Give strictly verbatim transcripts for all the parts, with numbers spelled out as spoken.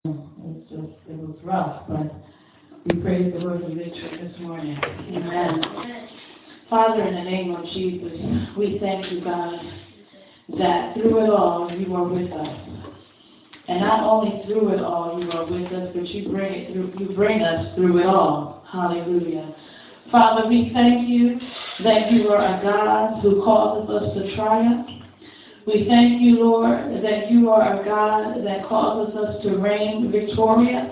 It's just, it was rough, but we praise the Lord for victory this morning. Amen. Father, in the name of Jesus, we thank you, God, that through it all, you are with us. And not only through it all, you are with us, but you bring it through, you bring us through it all. Hallelujah. Father, we thank you that you are a God who causes us to triumph. We thank you, Lord, that you are a God that causes us to reign victorious.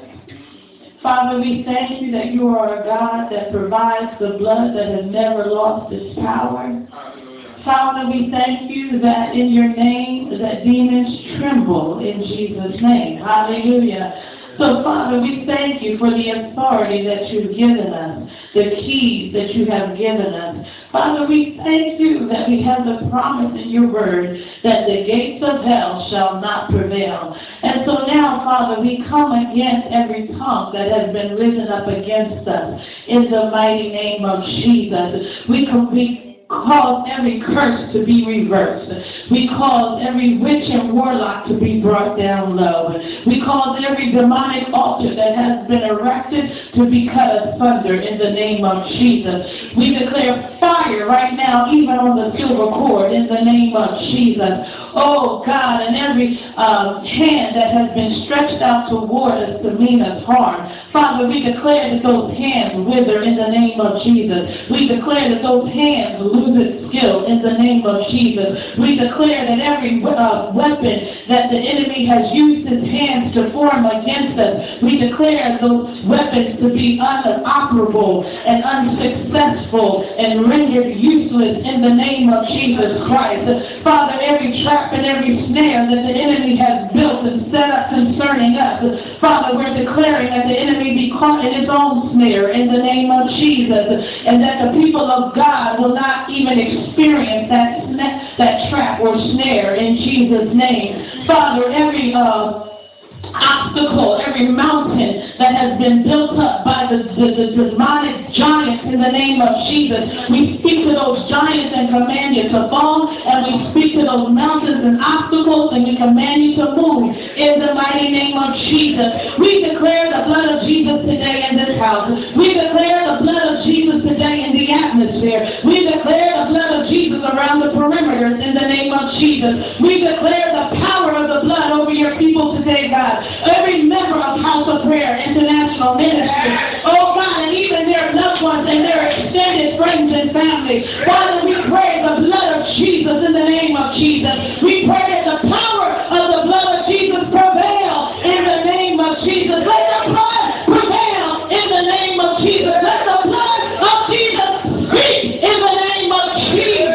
Father, we thank you that you are a God that provides the blood that has never lost its power. Father, we thank you that in your name that demons tremble in Jesus' name. Hallelujah. So, Father, we thank you for the authority that you've given us, the keys that you have given us. Father, we thank you that we have the promise in your word that the gates of hell shall not prevail. And so now, Father, we come against every tongue that has been risen up against us in the mighty name of Jesus. We can we cause every curse to be reversed. We cause every witch and warlock to be brought down low. We cause every demonic altar that has been erected to be cut asunder in the name of Jesus. We declare fire right now, even on the silver cord, in the name of Jesus. Oh, God, and every um, hand that has been stretched out toward us to mean us harm. Father, we declare that those hands wither in the name of Jesus. We declare that those hands lose its skill in the name of Jesus. We declare that every uh, weapon that the enemy has used his hands to form against us, we declare those weapons to be unoperable and unsuccessful and rendered useless in the name of Jesus Christ. Father, every trap and every snare that the enemy has built and set up concerning us, Father, we're declaring that the enemy be caught in his own snare in the name of Jesus, and that the people of God will not even experience that sna- that trap or snare in Jesus' name. Father, every uh, obstacle, every mountain that has been built up by the, the, the demonic giants in the name of Jesus, we speak to those giants and command you to fall, and we speak to those mountains and obstacles and we command you to move in the mighty name of Jesus. We declare the blood of Jesus today in this house. We declare the blood of Jesus today in the atmosphere. We declare the blood of Jesus around the perimeters in the name of Jesus. We declare the power of the blood over your people today, God. Every member of House of Prayer International Ministry, oh God, and even their loved ones and their extended friends and family. Father, we pray the blood of Jesus in the name of Jesus. We pray that the power of the blood of Jesus prevail in the name of Jesus. Let the blood prevail in the name of Jesus. Let the blood of Jesus speak in the name of Jesus.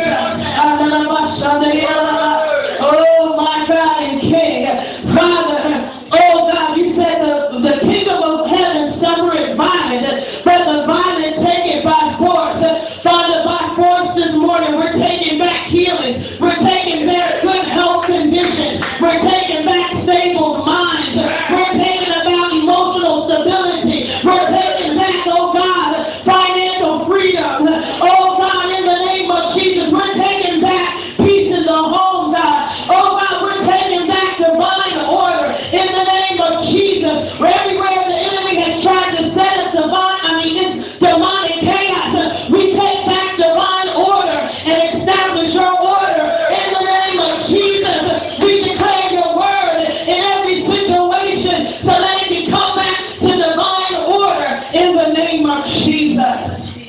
Oh my God and King, Father, oh God, you said the, the kingdom of heaven suffereth violence, but the violent take it by force. Father, by force this morning, we're taking back healing. We're taking back good health conditions. We're taking back stable minds. We're taking about emotional stability. We're taking back, oh God, financial freedom. Oh God, in the name of Jesus, we're taking back peace in the home, God. Oh God, we're taking back divine order in the name of Jesus. Where everywhere the enemy has tried to set us divine, I mean, it's demonic chaos. We take back divine order and establish your order in the name of Jesus. We declare your word in every situation so that it can come back to divine order in the name of Jesus.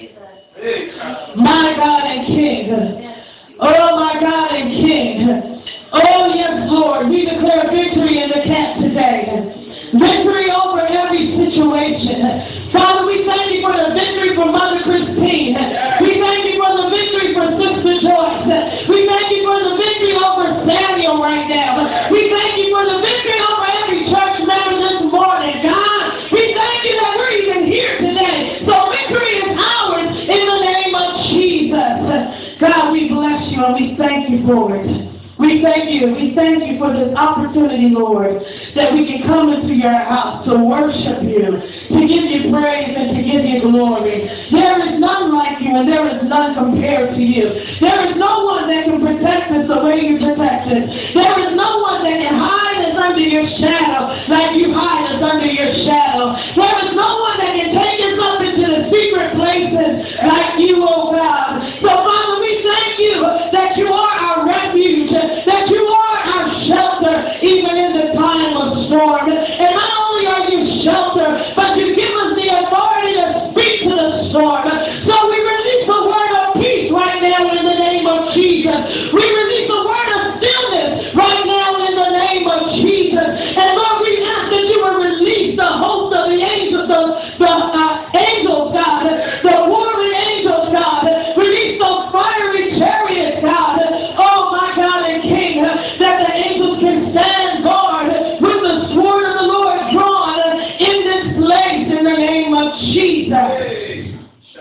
My God and King. Oh, my God and King. Oh, yes, Lord. We declare victory in the camp today. Victory over every situation. Father, we thank you for the victory for Mother Christine. We thank you for the victory for Sister Joyce. We thank you for the victory over Samuel right now. We thank you for the victory over every church member this morning, God. We thank you that we're even here today. So victory is ours in the name of Jesus. God, we bless you and we thank you for it. We thank you. We thank you for this opportunity, Lord, that we can come into your house to worship you, to give you praise and to give you glory. There is none like you and there is none compared to you. There is no one that can protect us the way you protect us. There is no one that can hide us under your shadow like you hide us storm. And not only are you shelter, but you give us the authority to speak to the storm. So we release the word of peace right now in the name of Jesus. We release the word of stillness right now in the name of Jesus. And Lord, we ask that you will release the host of the angels, the, the uh, angels, God, the warring angels, God. Release those fiery chariots, God. Oh, my God and King, that the angels can stand guard with the sword of the Lord drawn in this place in the name of Jesus.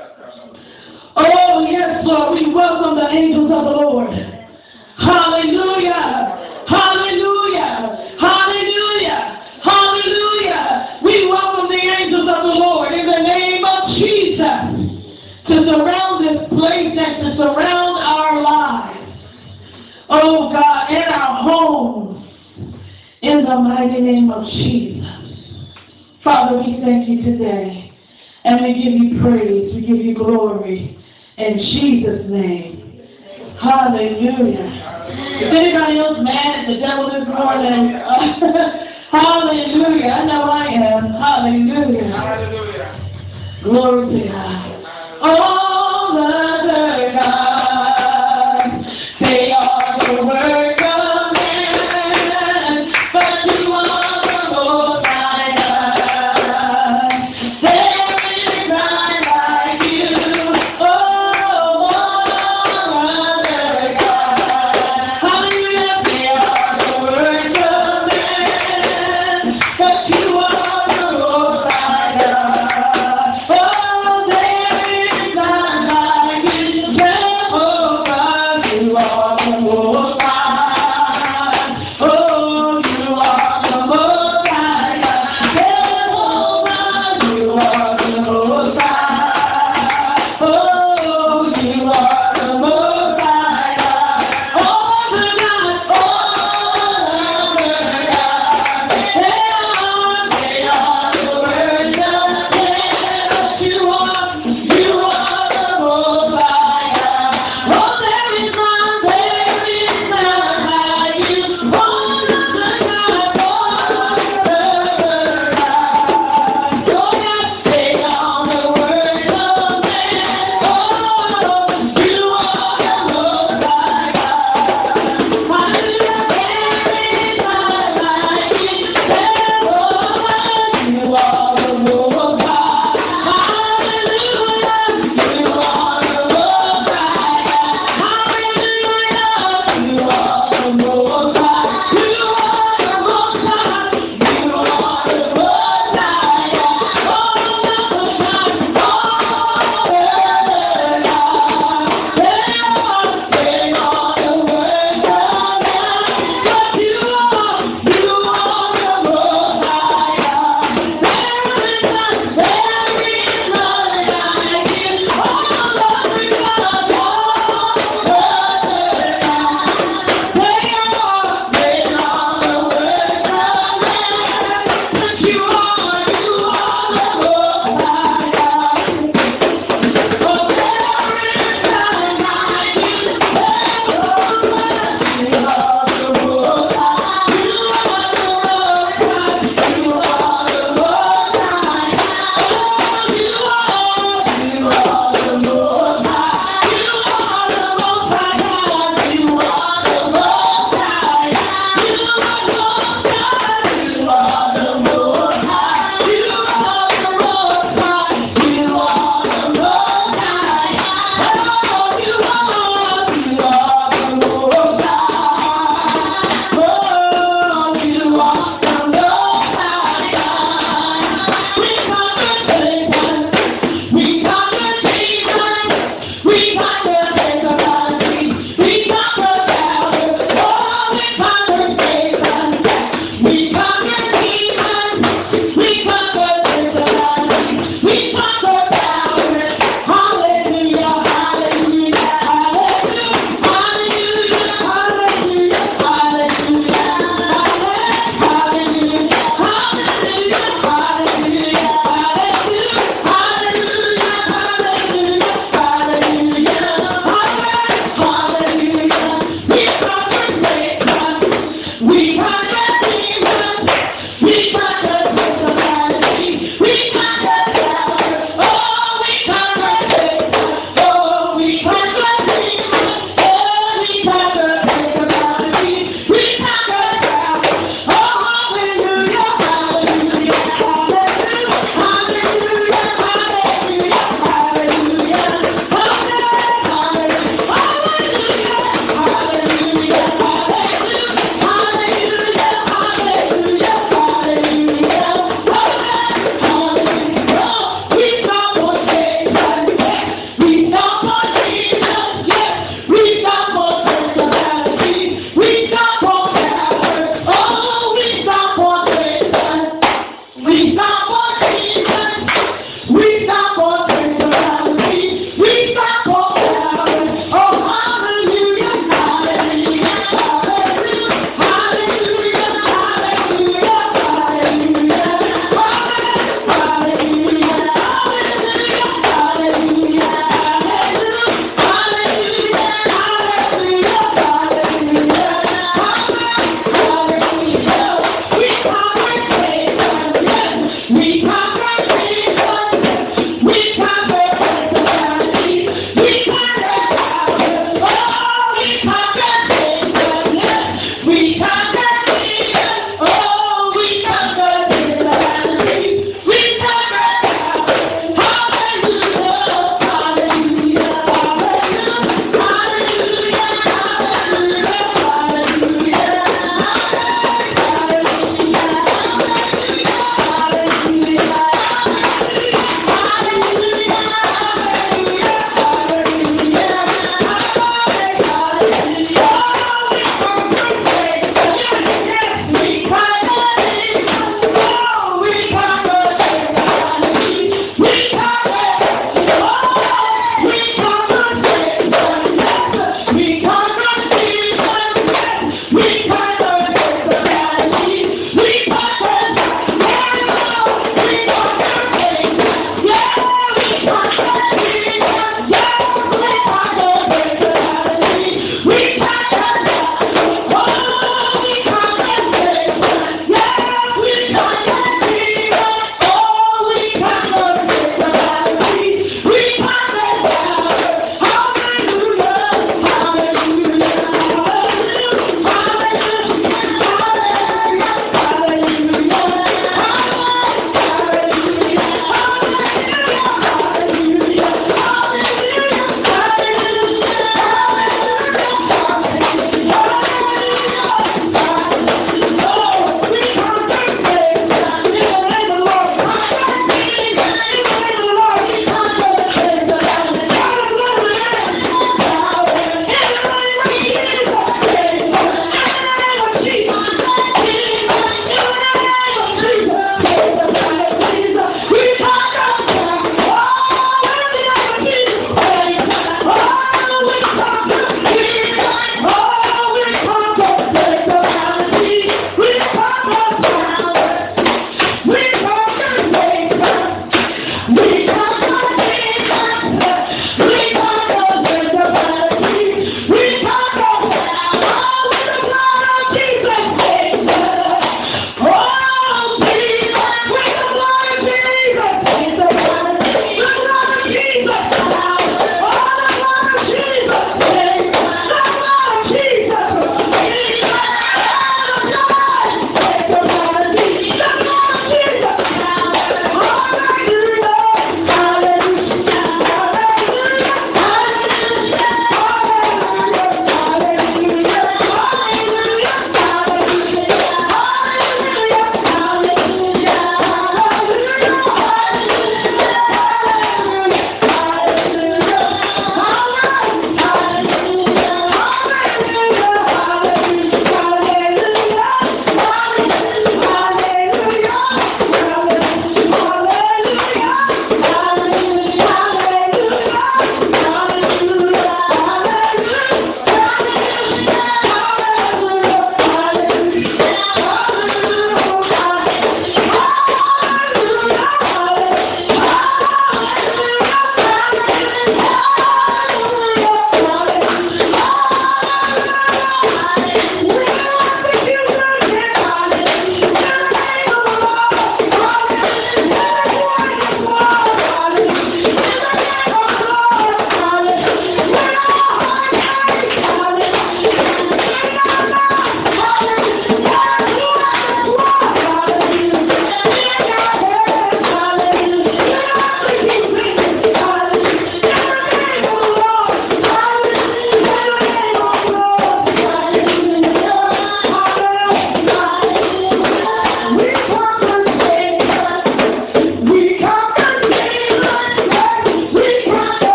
Oh, yes, Lord, we welcome the angels of the Lord. Hallelujah. Hallelujah. Hallelujah. Hallelujah. We welcome the angels of the Lord in the name of Jesus to surround this place and to surround our lives. Oh, God, in our homes, in the mighty name of Jesus. Father, we thank you today, and we give you praise, we give you glory, in Jesus' name. Hallelujah. Is anybody else mad at the devil this morning? Hallelujah. I know I am. Hallelujah. Hallelujah. Glory to God. All other gods, they are the work of man, but you are the Lord my God. There is none like you. Oh, all other gods, hallelujah, they are the work of man, but you are the Lord my God. Oh, there is none like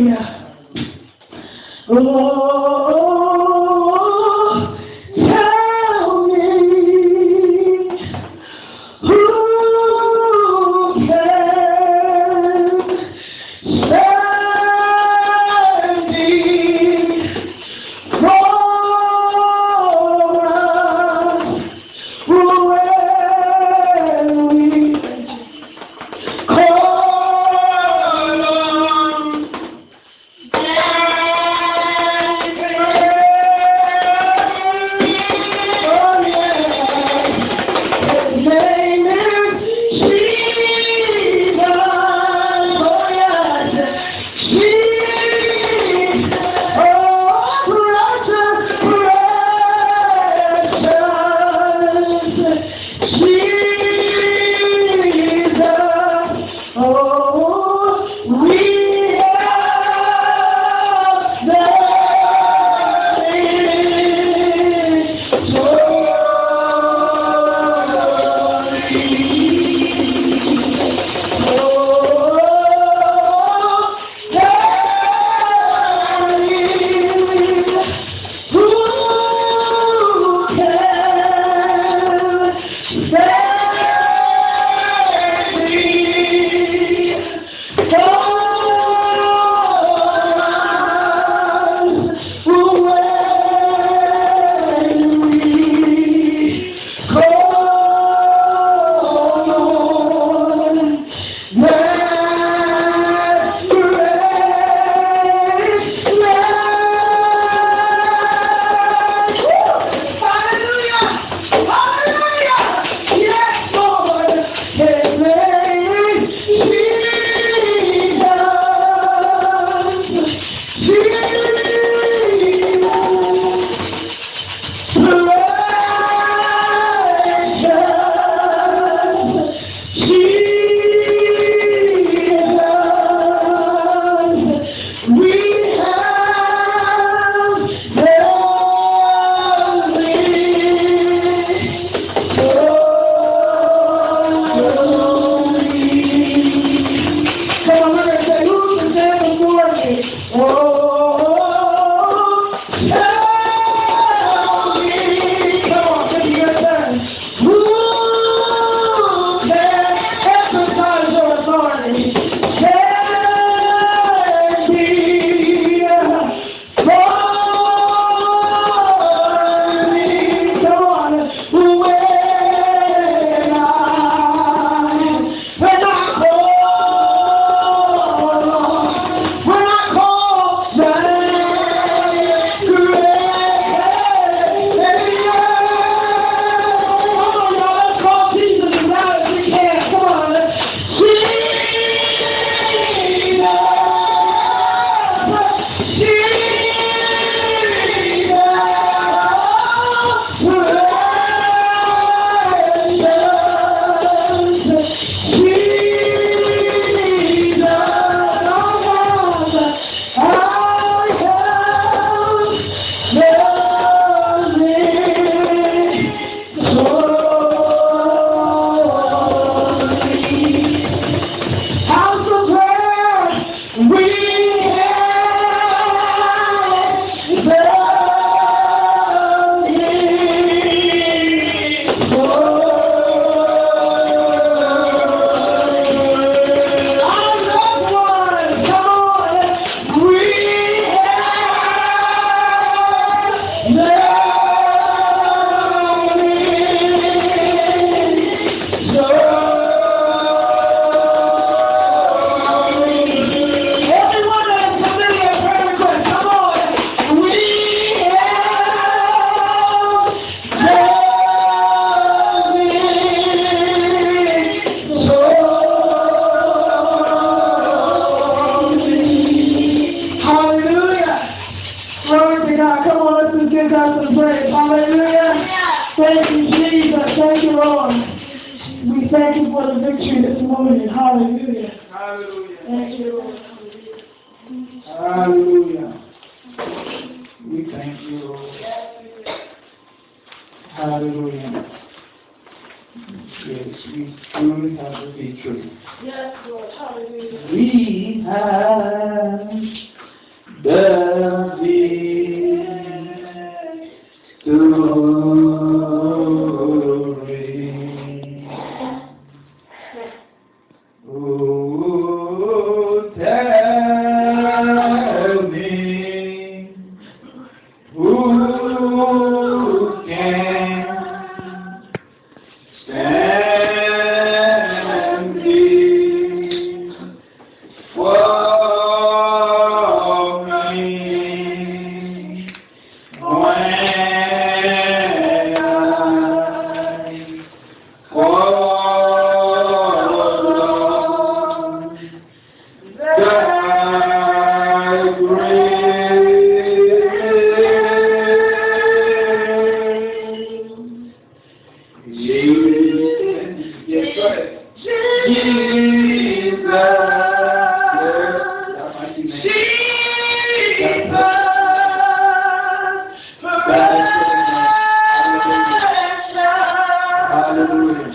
Hallelujah. Oh, tell me who can stand before us when we call on the victory. Oh, tell me who can stand before me when I fall on thy grace. Jesus, yes, go ahead. Jesus, that mighty name. Hallelujah.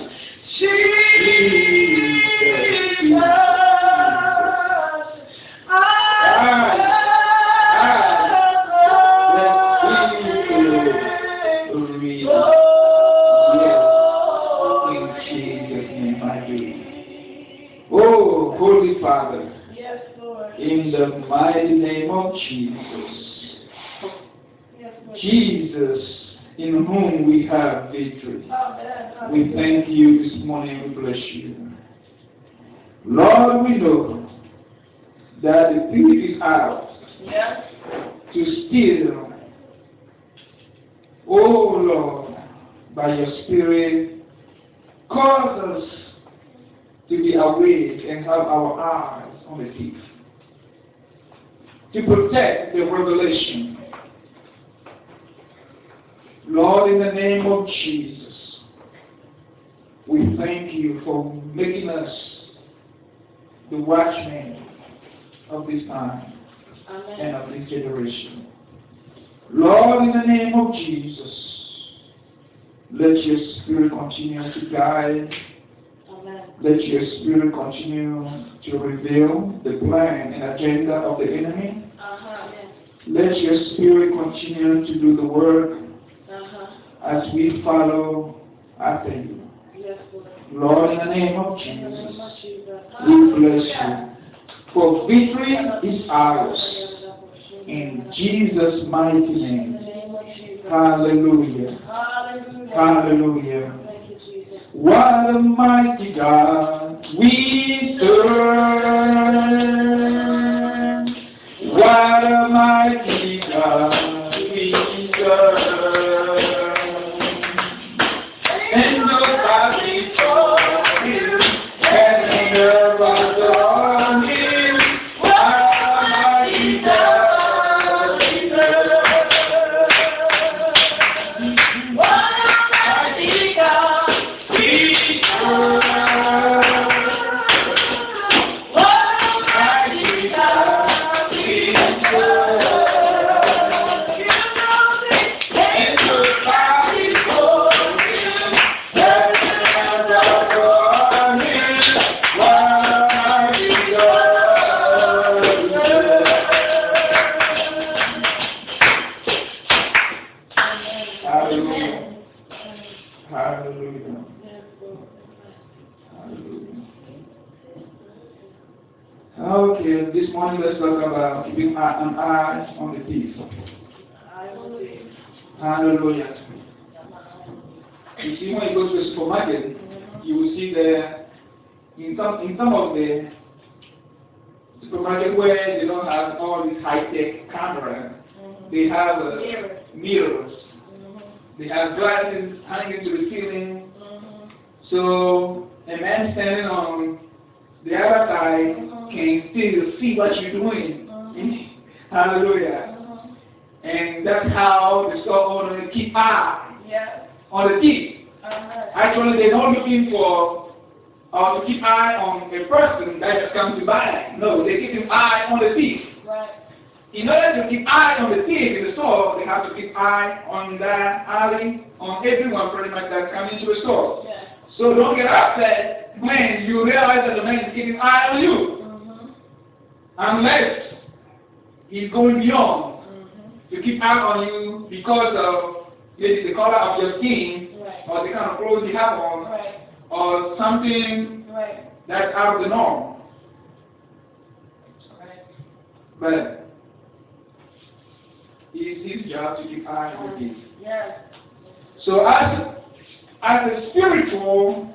Oh, Holy Father, Yes, Lord. in the mighty name of Jesus, Yes, Lord. Jesus, in whom we have victory. Amen. We thank you this morning, we bless you. Lord, we know that the thief is out Yes. to steal. Oh Lord, by your Spirit, cause us to be awake and have our eyes on the thief. To protect the revelation. Lord, in the name of Jesus, we thank you for making us the watchmen of this time Amen. and of this generation. Lord, in the name of Jesus, let your Spirit continue to guide. Amen. Let your Spirit continue to reveal the plan and agenda of the enemy. Uh-huh. Yes. Let your Spirit continue to do the work Uh-huh. as we follow after you. Yes, Lord. Lord, in the name of In the name of Jesus, Jesus. we bless you. For victory is ours. In Jesus' mighty In the name. name of Jesus. Hallelujah. Hallelujah. Hallelujah. Thank you, Jesus. What a mighty God we serve. What a mighty God we serve. And nobody for him can never adore him. What a mighty God we serve. What a mighty God we serve. What a mighty God we serve. You know this, and nobody for him can never adore him. What a mighty God we serve. Hallelujah. Hallelujah. Yes, Lord. Hallelujah. Okay, this morning let's talk about keeping an eye on the thief. I believe. Hallelujah. You see, when you go to a supermarket, you will see there in some in some of the supermarket where they don't have all these high-tech cameras, they have uh, Mirrors. mirrors. Mhm. They have glasses hanging to the ceiling. Mhm. So a man standing on the other side can still see what you're doing. Mhm. Hallelujah. Mhm. And that's how the store owner keep eye Yes. on the thief. Uh-huh. Actually, they're not looking for uh, to keep eye on a person that has come to buy. No, they keep an eye on the thief. Right. In order to keep eye on the thief in the store, they have to keep eye on the alley, on everyone pretty much that's coming to the store. Yes. So don't get upset when you realize that the man is keeping eye on you. Mhm. Unless is going beyond mm-hmm. to keep eye on you because of maybe the color of your skin right. or the kind of clothes you have on right. or something right. that's out of the norm. Right. But it is his job to keep eye on you. Yes. So as, as a spiritual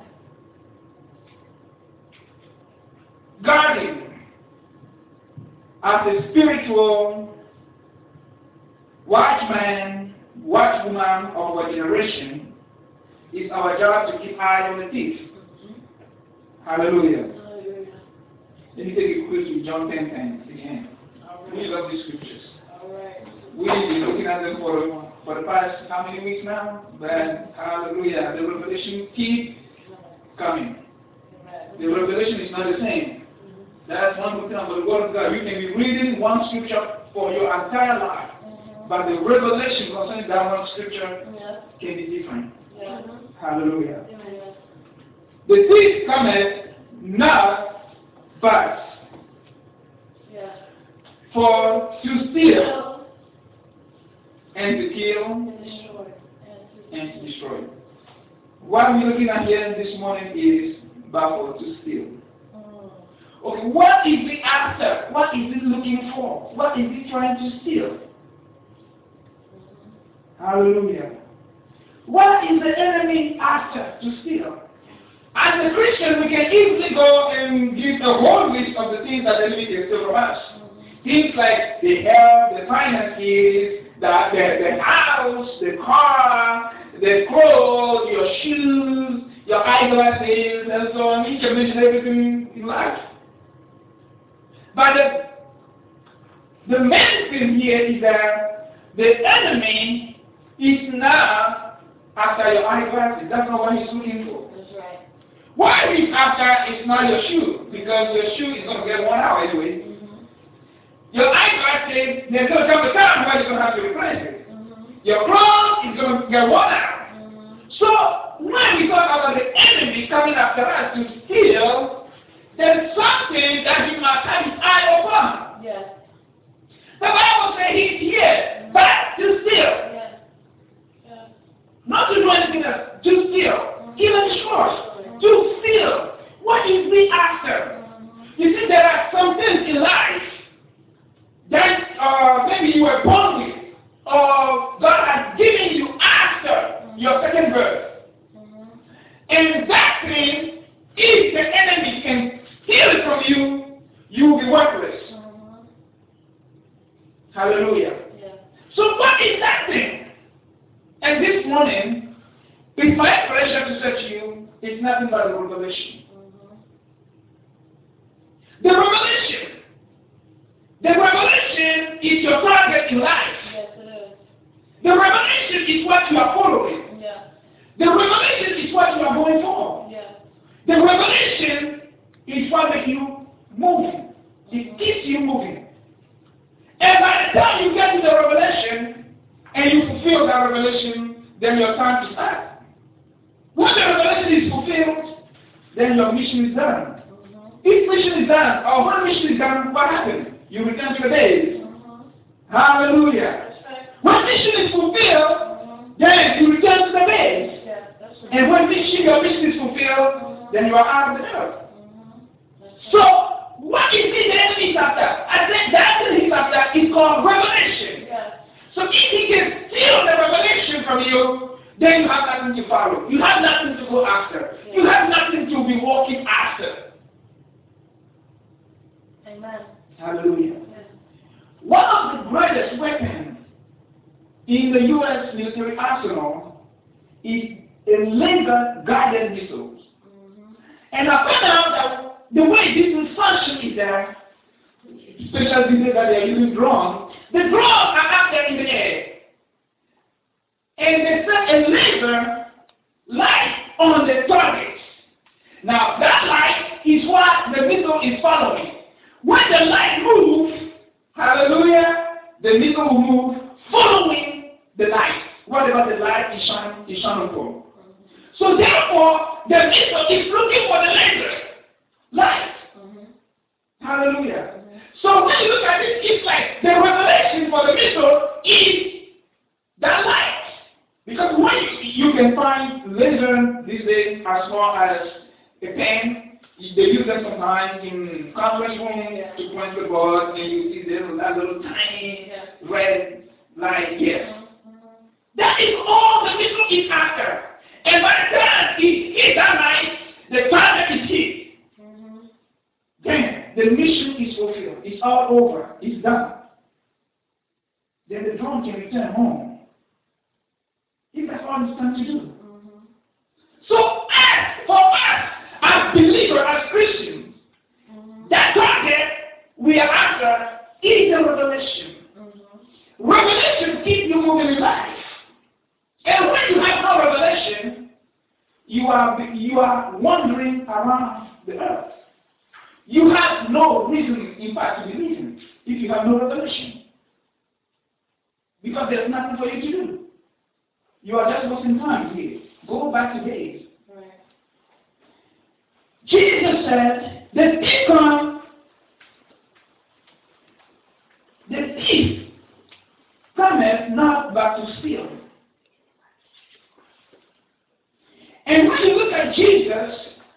guardian, as a spiritual watchman, watchwoman of our generation, it's our job to keep eye on the thief. Mm-hmm. Hallelujah. Hallelujah. Let me take a quiz with John ten ten again. Right. We love these scriptures. All right. We've been looking at them for, for the past how many weeks now? But hallelujah. The revelation keeps coming. The revelation is not the same. That's one good thing about the Word of God. You can be reading one scripture for your entire life, mm-hmm. but the revelation concerning that one scripture yeah. can be different. Yeah. Hallelujah. Yeah. The thief cometh not but yeah. for to steal and to kill and destroy. and to destroy. What we're looking at here this morning is but to steal. Okay, what is it after? What is it looking for? What is it trying to steal? Hallelujah. What is the enemy after to steal? As a Christian, we can easily go and give a whole list of the things that the enemy can steal from us. Things like the health, the finances, the, the, the house, the car, the clothes, your shoes, your eyeglasses, and so on. He can mention everything in life. But the, the main thing here is that the enemy is not after your eyeglasses. That's not what he's looking for. That's right. What he's after is not your shoe, because your shoe is going to get worn out anyway. Mm-hmm. Your eyeglasses, there's going to come a time where you're going to have to replace it. Mm-hmm. Your clothes is going to get worn out. Mm-hmm. So when we talk about the enemy coming after us to steal, there's something that you must have his eye upon. Yes. The Bible says he's here, but to steal. Yes. Yes. Not to do anything else, to steal. Mm-hmm. Even destroy. Mm-hmm. To steal. What is he after? Mm-hmm. You see, there are some things in life that uh, maybe you were born with, or God has given you after mm-hmm. your second birth. Mm-hmm. And that thing, if the enemy can steal it from you, you will be worthless. Mm-hmm. Hallelujah. Yeah. So what is that thing? And this morning, with my pressure to say to you, it's nothing but the revelation. Mm-hmm. The revelation. The revelation is your target in life. Yes, it is. The revelation is what you are following. Yeah. The revelation is what you are going for. Yeah. The revelation is what makes you moving. It keeps you moving. And by the time you get to the revelation and you fulfill that revelation, then your time is up. When the revelation is fulfilled, then your mission is done. Mm-hmm. If mission is done, or when mission is done, what happens? You return to the days. Mm-hmm. Hallelujah. Right. When mission is fulfilled, mm-hmm. then you return to the days. Yeah, right. And when mission, your mission is fulfilled, mm-hmm. then you are out of the earth. So, what is it the enemy is after? I think that thing he's after is called revelation. Yes. So if he can steal the revelation from you, then you have nothing to follow. You have nothing to go after. Yes. You have nothing to be walking after. Amen. Hallelujah. Yes. One of the greatest weapons in the U S military arsenal is a laser-guided missiles. Mm-hmm. And I found out that the way this will function is that, especially these days that they are using drones, the drones are up there in the air. And they set a laser light on the target. Now, that light is what the missile is following. When the light moves, hallelujah, the missile will move following the light. Whatever the light is shining, is shining for. So therefore, the missile is looking for the laser light. Mm-hmm. Hallelujah. Mm-hmm. So when you look at it, it's like the revelation for the mission is that light. Because when you, you can find laser these days as small as a pen, they use them sometimes in conference rooms yeah. to point the board, and you see there that little tiny yeah. red light. Yes. Mm-hmm. That is all the mission is after. And by the time it hits that light, the target is hit. Mm-hmm. Then the mission is fulfilled. It's all over. It's done. Then the drone can return home. If that's all it's time to do. Mm-hmm. So, as for us, as believers, as Christians, mm-hmm. that target we are after is the revelation. Mm-hmm. Revelation keeps you moving in life. And when you have no revelation, you are you are wandering around the earth. You have no reason, in fact, to believe in if you have no revelation. Because there's nothing for you to do. You are just wasting time here. Go back to days. Right. Jesus said, the thief comes, the thief cometh not but to steal. And when you look at Jesus,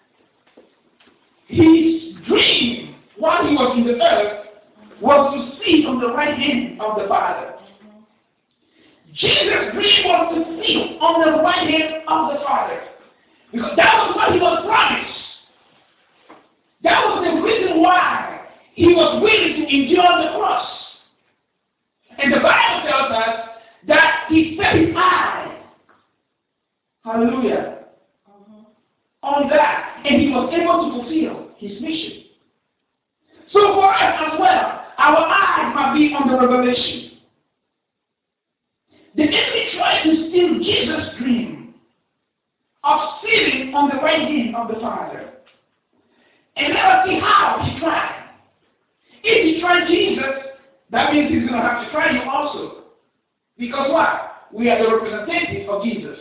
his dream while he was in the earth was to see on the right hand of the Father. Jesus' dream was to sit on the right hand of the Father. Because that was what he was promised. That was the reason why he was willing to endure the cross. And the Bible tells us that he set his eye, hallelujah, uh-huh. on that. And he was able to fulfill his mission. So for us as well, our eyes must be on the revelation. The enemy tried to steal Jesus' dream of sitting on the right hand of the Father. And let us see how he tried. If he tried Jesus, that means he's going to have to try you also. Because what? We are the representative of Jesus.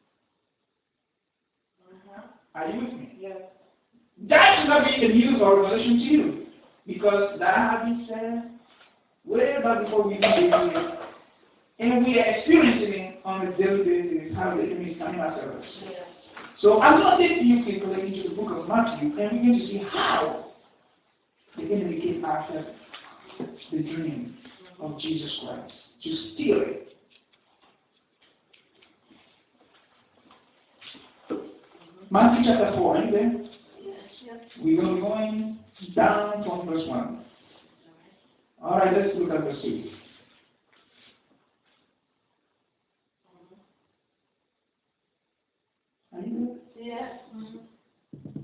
Uh-huh. Are you with me? Yes. That should not be the news or revelation to you. Because that has been said way back before we knew it. And we are experiencing it on a daily basis how the enemy is coming after us. Yeah. So I'm going to take you quickly into the book of Matthew and we're going to see how the enemy came after the dream of Jesus Christ to steal it. Mm-hmm. Matthew chapter four, are you there? Yes, yes. We're going to be going down from verse one. All right, let's look at verse two. Yes. Mm-hmm.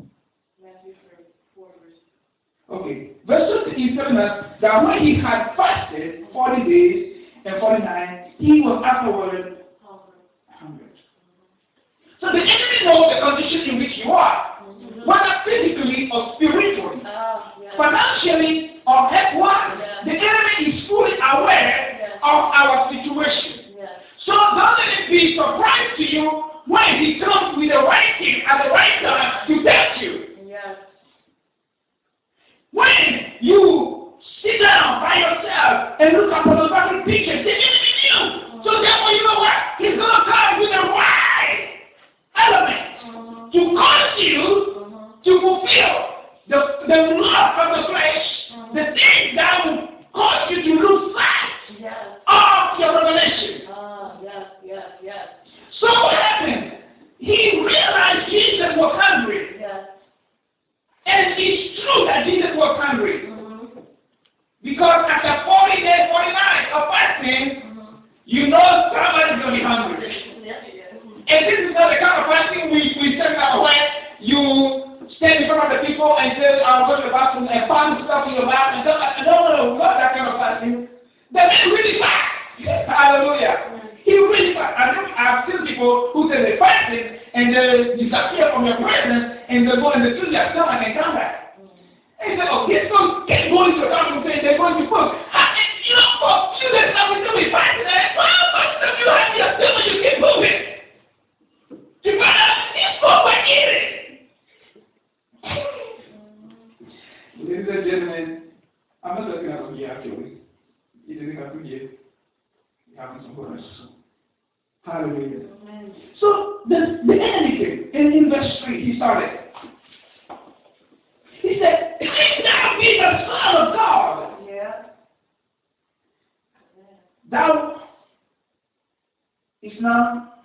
Okay. Verse two is telling us that when he had fasted forty days and forty nights, he was afterward hungry. So the enemy knows the condition in which you are, mm-hmm. whether physically or spiritually, oh, yeah. financially or health-wise. Yeah. The enemy is fully aware yeah. of our situation. Yeah. So don't let it be surprise to you when he comes with the right thing at the right time to test you. Yes. When you sit down by yourself and look at pornographic pictures, the enemy knew. Mm-hmm. So therefore, you know what? He's going to come with the right element mm-hmm. to cause you mm-hmm. to fulfill the, the lust of the flesh, mm-hmm. the things that will cause you to lose sight yes. of your revelation. Uh, yes, yes, yes. So what happened? He realized Jesus was hungry. Yes. And it's true that Jesus was hungry. Mm-hmm. Because after forty days, forty nights of fasting, mm-hmm. you know somebody's going to be hungry. Yes, yes. And this is not the kind of fasting we, we send our way. You stand in front of the people and say, I'll go to the bathroom and pound stuff in your mouth. And don't, no, no, no, not that kind of fasting. The man really fast. Hallelujah. He really fast. I know I've seen people who say they're fasting and they disappear from your presence and they go and they fill their stomach and come back. And he said, oh, this one kept going to the bathroom saying they're going to cook. You know, for a few days now we still be fasting. Well, much of you have your stomach, you keep moving. You better keep moving, eat it. Ladies and gentlemen, I'm not looking at here actually. It didn't happen here. It happened somewhere else. Hallelujah. Amen. So the, the enemy came. And in verse three, he started. He said, if thou be the Son of God, yeah. Thou is not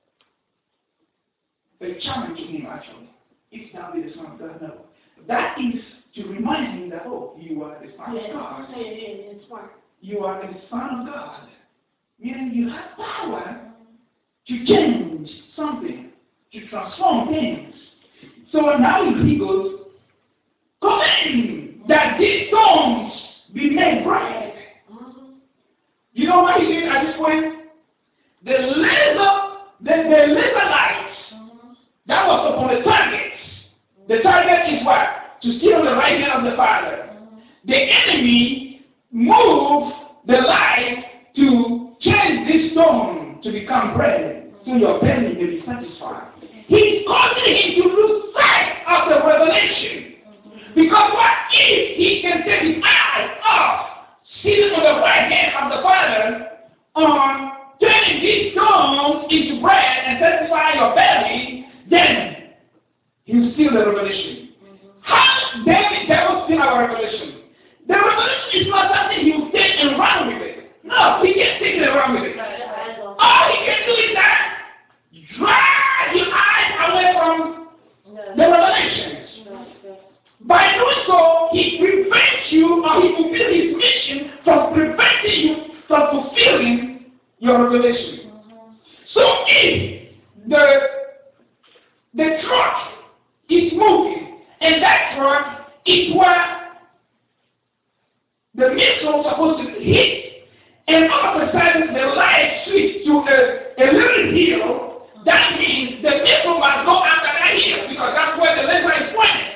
a challenge to him actually. If thou be the Son of God, no. That is to remind him that, oh, you are the Son of God. You are the Son of God. Meaning you have power to change something, to transform things. So now he goes, command that these stones be made bread. You know what he did at this point? The laser, the, the laser lights that was upon the target. The target is what? To sit on the right hand of the Father. The enemy moved the light to change this stone to become bread, so your belly may be satisfied. He's causing him to lose sight of the revelation. Because what if he can take his eyes off, sitting on the right hand of the Father, on turning these stones into bread and satisfy your belly, then he'll steal the revelation. How David devil steal our revelation? The revelation is not something he'll take and run with it. No, he can't take it and run with it. All he can do is that drag your eyes away from the revelations. By doing so, he prevents you, or he fulfills his mission from preventing you from fulfilling your revelation. So if the the truck is moving, and that truck is where the missile is supposed to hit, and all of a sudden the light switches to a, a little hill, that means the missile must go after that hill, because that's where the laser is pointing.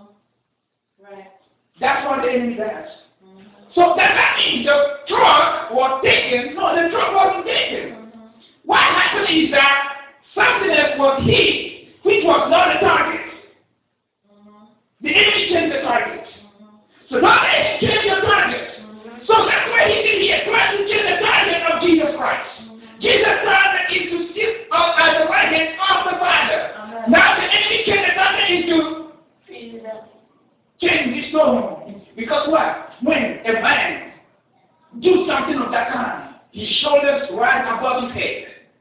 That's what the enemy does. Mm-hmm. So that, that means the truck was taken. No, the truck wasn't taken. Mm-hmm. What happened is that something else was hit, which was not the target. Mm-hmm. The enemy changed the target. Mm-hmm. So now the enemy changed the target. Mm-hmm. So that's why he did here, trying to change the target of Jesus Christ. Mm-hmm. Jesus' target is to sit up at the right hand of the Father. Mm-hmm. Now the enemy changed the target into change this stone. Because what? When a man do something of that kind, his shoulders right above his head.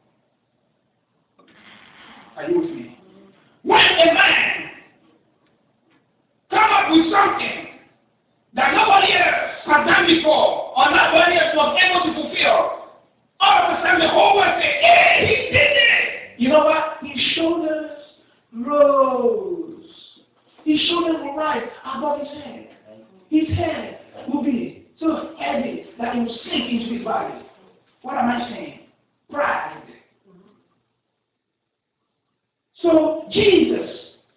Are you with me? When a man come up with something that nobody else has done before, or nobody else was able to fulfill, all of a sudden the whole world say, hey, he did it. You know what? His shoulders rose. His shoulders will rise above his head. His head will be so heavy that it will sink into his body. What am I saying? Pride. So Jesus,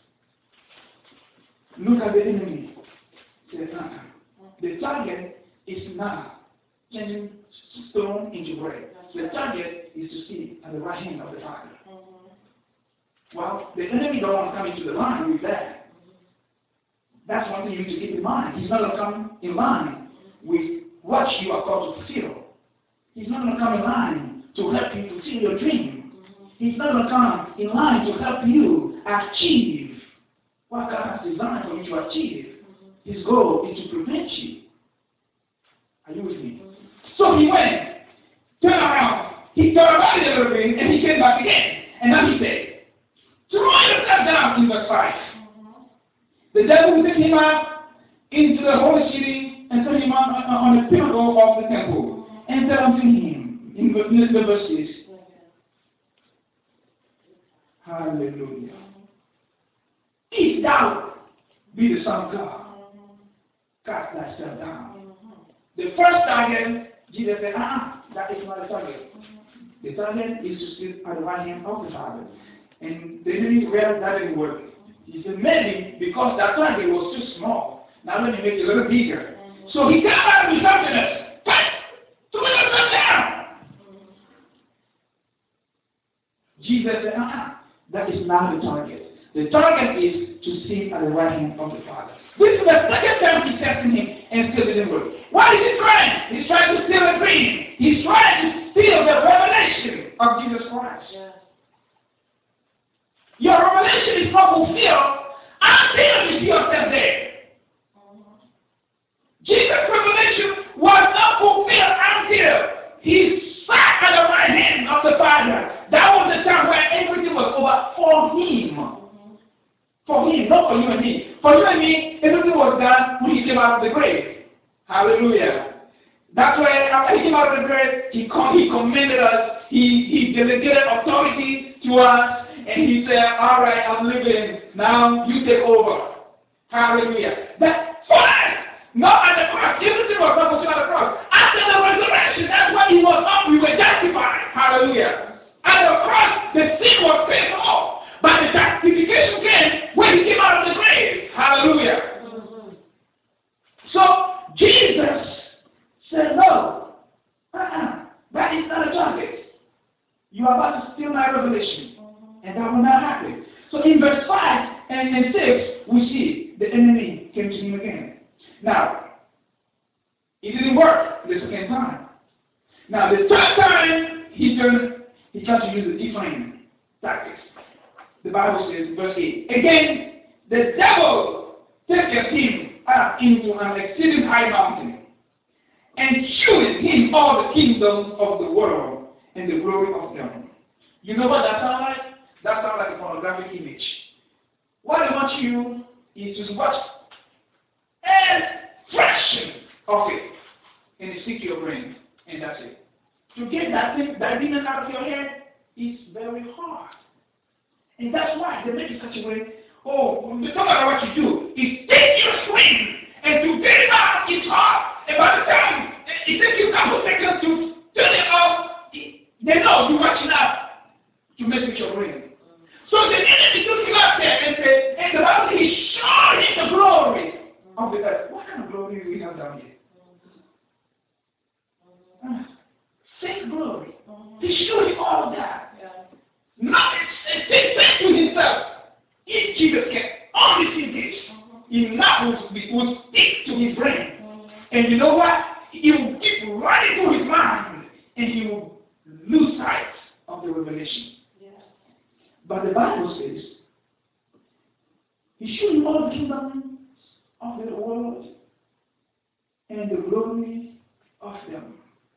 look at the enemy. Says, uh-uh. The target is not changing stone into bread. The target is to sit at the right hand of the Father. Well, the enemy don't want to come into the line with that. That's one thing you need to keep in mind. He's not going to come in line with what you are called to fulfill. He's not going to come in line to help you fulfill your dream. He's not going to come in line to help you achieve what God has designed for you to achieve. His goal is to prevent you. Are you with me? So he went, turned around, he turned around a little bit, and he came back again. And now he said, throw yourself down in verse five. The devil will take him out into the holy city and put him on, on, on the pinnacle of the temple and tell unto him in the verses. Hallelujah. If thou be the Son of God, cast thyself down. The first target, Jesus said, ah, that is not the target. The target is to sit at the right hand of the Father. And the enemy realized that didn't work. He said, maybe because that target was too small, now let me make it a little bigger. Mm-hmm. So he came out with something else. Cut! Throw yourself down! Mm-hmm. Jesus said, uh-uh, that is not the target. The target is to sit at the right hand of the Father. This is the second time he tested him and still didn't work. Christ. Yeah. Your revelation is not fulfilled until you see yourself there. Mm-hmm. Jesus' revelation was not fulfilled until he sat at the right hand of the Father. That was the time where everything was over for him. Mm-hmm. For him, not for you and me. For you and me, everything was done when he came out of the grave. Hallelujah. That's why after he came out of the grave, he, com- he commended us. He, he delegated authority to us. And he said, all right, I'm leaving. Now you take over. Hallelujah. That for us, not at the cross. Everything was not fulfilled at the cross. After the resurrection, that's why he was up. We were justified. Hallelujah. At the cross, the sin was paid off. But the justification came when he came out of the grave. Hallelujah. Mm-hmm. So Jesus said, no, uh-uh, that is not a target. You are about to steal my revelation. And that will not happen. So in verse five and in six, we see the enemy came to him again. Now, it didn't work the second time. Now, the third time, he turned, he tried to use a different tactics. The Bible says, verse eight, again, the devil taketh him up into an exceeding high mountain, and sheweth him all the kingdoms of the world and the glory of them. You know what that sounds like? That sounds like a pornographic image. What I want you is to watch a fraction of it and stick to your brain, and that's it. To get that thing, that demon out of your head is very hard. And that's why they make it such a way, oh, the talk about what you do is take your swing, and to get it out, it's hard. And by the time it takes you a couple seconds to turn it off, they know you're watching out to mess with your brain. So the enemy took him up there and said, and the Bible says he showed him the glory of the earth. What kind of glory do we have down here? Uh, fake glory. He showed him all of that. Yeah. Not he said to himself, if Jesus can only see this, he now would, would stick to his brain. And you know what? He will keep running through his mind, and he will lose sight of the revelation. But the Bible says, he showed him all the kingdoms of the world and the glory of them.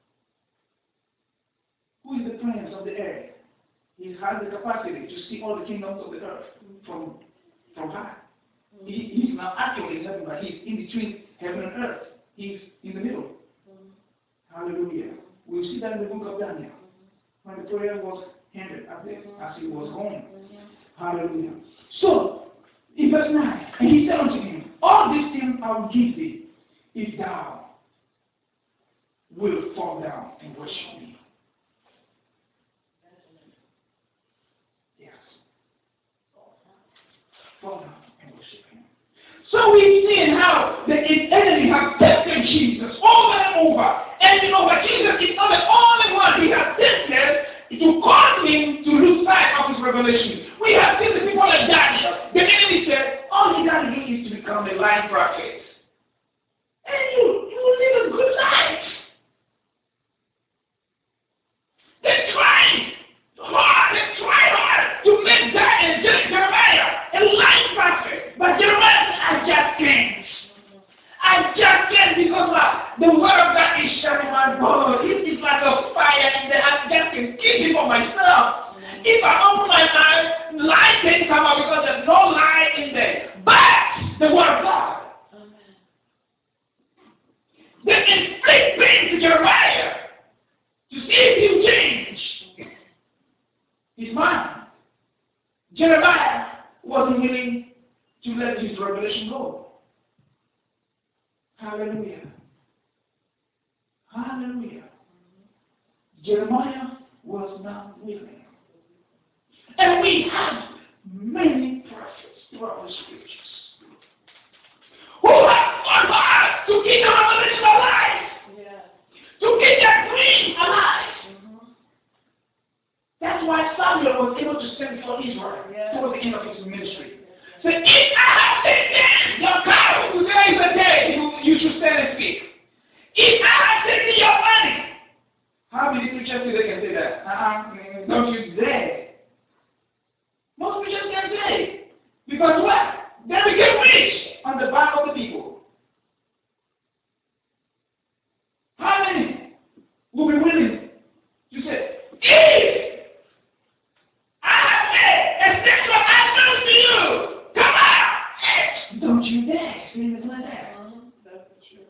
Who is the prince of the earth? He has the capacity to see all the kingdoms of the earth from, from high. Mm-hmm. He, he's not actually in heaven, but he's in between heaven and earth. He's in the middle. Mm-hmm. Hallelujah. We see that in the book of Daniel. Mm-hmm. When the prayer was handed as, it, as he was home. Mm-hmm. Hallelujah. So, in verse nine, and he said unto him, all these things I will give thee, if thou wilt fall down and worship me. Yes. Fall down and worship him. So we've seen how the enemy has tested Jesus over and over. And you know what? Jesus is not the only one he has tested to cause him to lose sight of his revelation. We have seen the people like Daniel. The enemy said, all you got to do is to become a lying prophet. And you, you will live a good life. They tried hard, they tried hard to make that and Jeremiah a lying prophet. But Jeremiah said, I just can't. I just can't because uh, the word of God is shining my body. It is like a fire in the I just can keep it for myself. If I open my mouth, lie can come out because there's no lie in there. But the word of God. Amen. They inflict pain to Jeremiah to see if he will change his mind. Jeremiah wasn't willing to let his revelation go. Hallelujah. Hallelujah. Jeremiah was not willing. And we have many prophets throughout the scriptures who have fought hard to keep the revelation alive. Yeah. To keep their dream alive. Mm-hmm. That's why Samuel was able to stand before Israel yeah. towards the end of his ministry. So if I have taken your cattle, today is the day you, you should stand and speak. If I have taken your money, How many preachers today can say that? Uh-uh, don't you dare. Most preachers can't say it. Because what? They became rich on the back of the people. How many will be willing to say, if I have made a sexual advance to you, come out! Don't you dare say it like that. Uh-huh. That's the truth.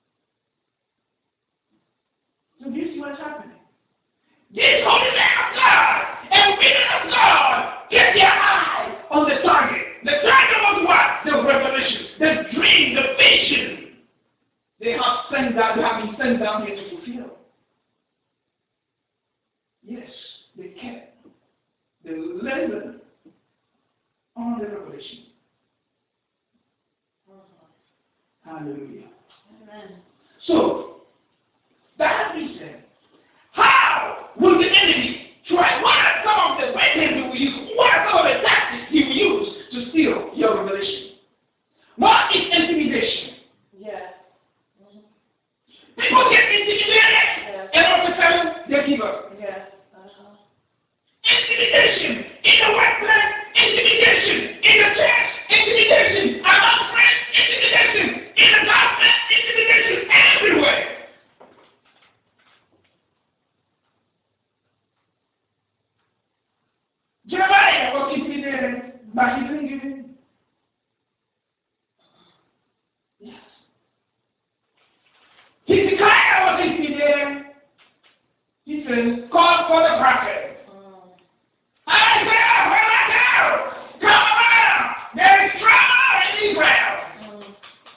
So do you see what's happening? This holy man of God and women of God get their eyes on the target. The target was what? The revelation, the dream, the vision. They have sent down, they have been sent down here to fulfill. Yes, they kept the lesson on the revelation. Uh-huh. Hallelujah. Amen. So, that being said, how will the enemy try? What are some of the weapons he will use? What are some of the tactics he will use to steal your revelation? What is intimidation? Yes. People get intimidated, Yes. and all of a sudden they give up. Yes. Uh-huh. Intimidation in the workplace, intimidation in the church, intimidation among friends, intimidation in the government, intimidation everywhere. Jeremiah was intimidated, but he didn't give in. Yes. Hezekiah was intimidated. He says, call for the prophet. Mm. Isaiah, where I go? Come around. There is trouble in Israel. Mm.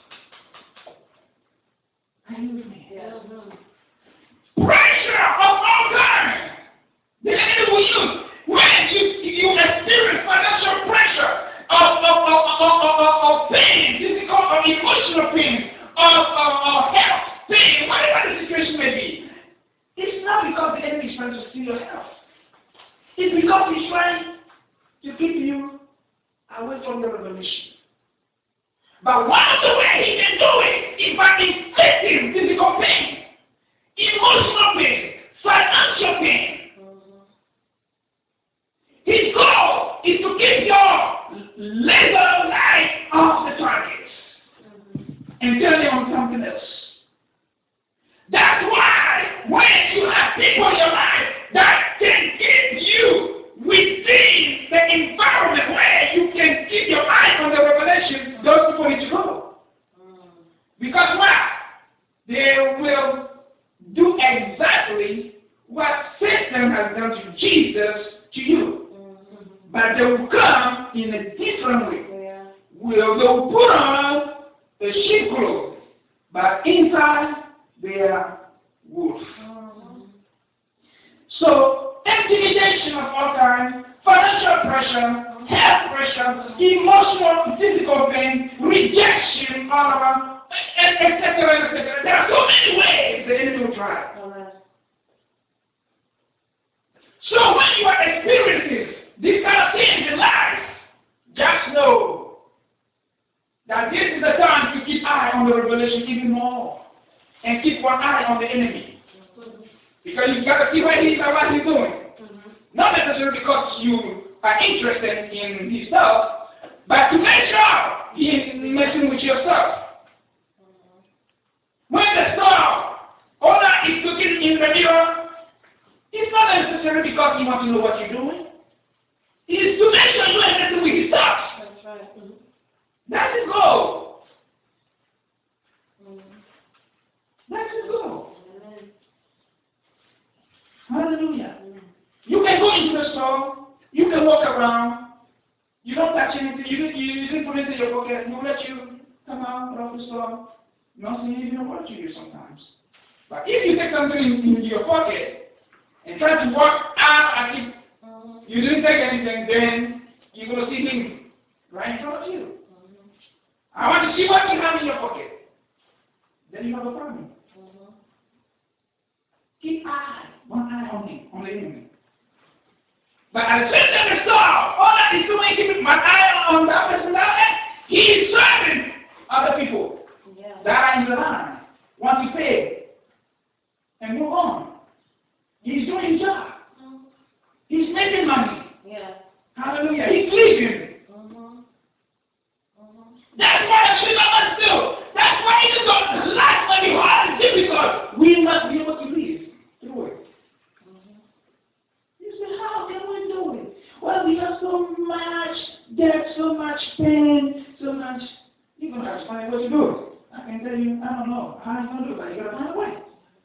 Are you with me? Yes. Pressure of all kinds. The enemy will use when you, you experience financial pressure of, of, of, of, of, of, of pain, physical or emotional pain, of, of, of health pain, whatever the situation may be. It's not because the enemy is trying to steal your health. It's because he's trying to keep you away from the revelation. But one of the ways he can do it is by inflicting physical pain, emotional pain, financial pain. His goal is to keep your laser light off the target and turn it on something else. That's why when you have people in your life that can keep you within the environment where you can keep your eye on the revelation, those people need to go. Because what? They will do exactly what Satan has done to Jesus to you. But they will come in a different way. Yeah. Will they will put on a sheep cloth, but inside they are wolf. Mm-hmm. So intimidation of all kinds, financial pressure, health pressure, emotional, physical pain, rejection, all around, et cetera, et cetera. There are so many ways the enemy will try. Amen. So when you are experiencing these kind of things in life, just know that this is the time to keep eye on the revelation even more and keep one eye on the enemy. Because you've got to see where he is and what he's doing. Mm-hmm. Not necessarily because you are interested in his stuff, but to make sure he is messing with your stuff. Mm-hmm. When the star owner is looking in the mirror, it's not necessarily because he wants to know what you're doing. It's to make sure you ain't messing with his stuff. That's right. Mm-hmm. That's his goal. Mm-hmm. That's his goal. Amen. Hallelujah. Mm-hmm. You can go into the store. You can walk around. You don't touch anything. You didn't, you didn't put it in your pocket. He'll let you come out of the store. Not saying even what you do sometimes. But if you take something in, in your pocket and try to walk out as if mm-hmm. you didn't take anything, then you're going to see him right in front of you. Mm-hmm. I want to see what you have in your pocket. Then you have a problem. Mm-hmm. Keep eye, one eye on him, on the enemy. But at the same time, the store, all that he's doing, keeping my eye on that person down there, he is serving other people yeah. that are in the line. Once you pay and move on. He's doing his job. He's making money. Yeah. Hallelujah. He's living. Mm-hmm. Mm-hmm. That's what a sinner must do. That's why it is on life when you are difficult. We must be able to live through it. Mm-hmm. You say, how can we do it? Well, we have so much debt, so much pain, so much. You're going to have to find a way to do it. I can tell you, I don't know how you're going to do it, but you got to find a way.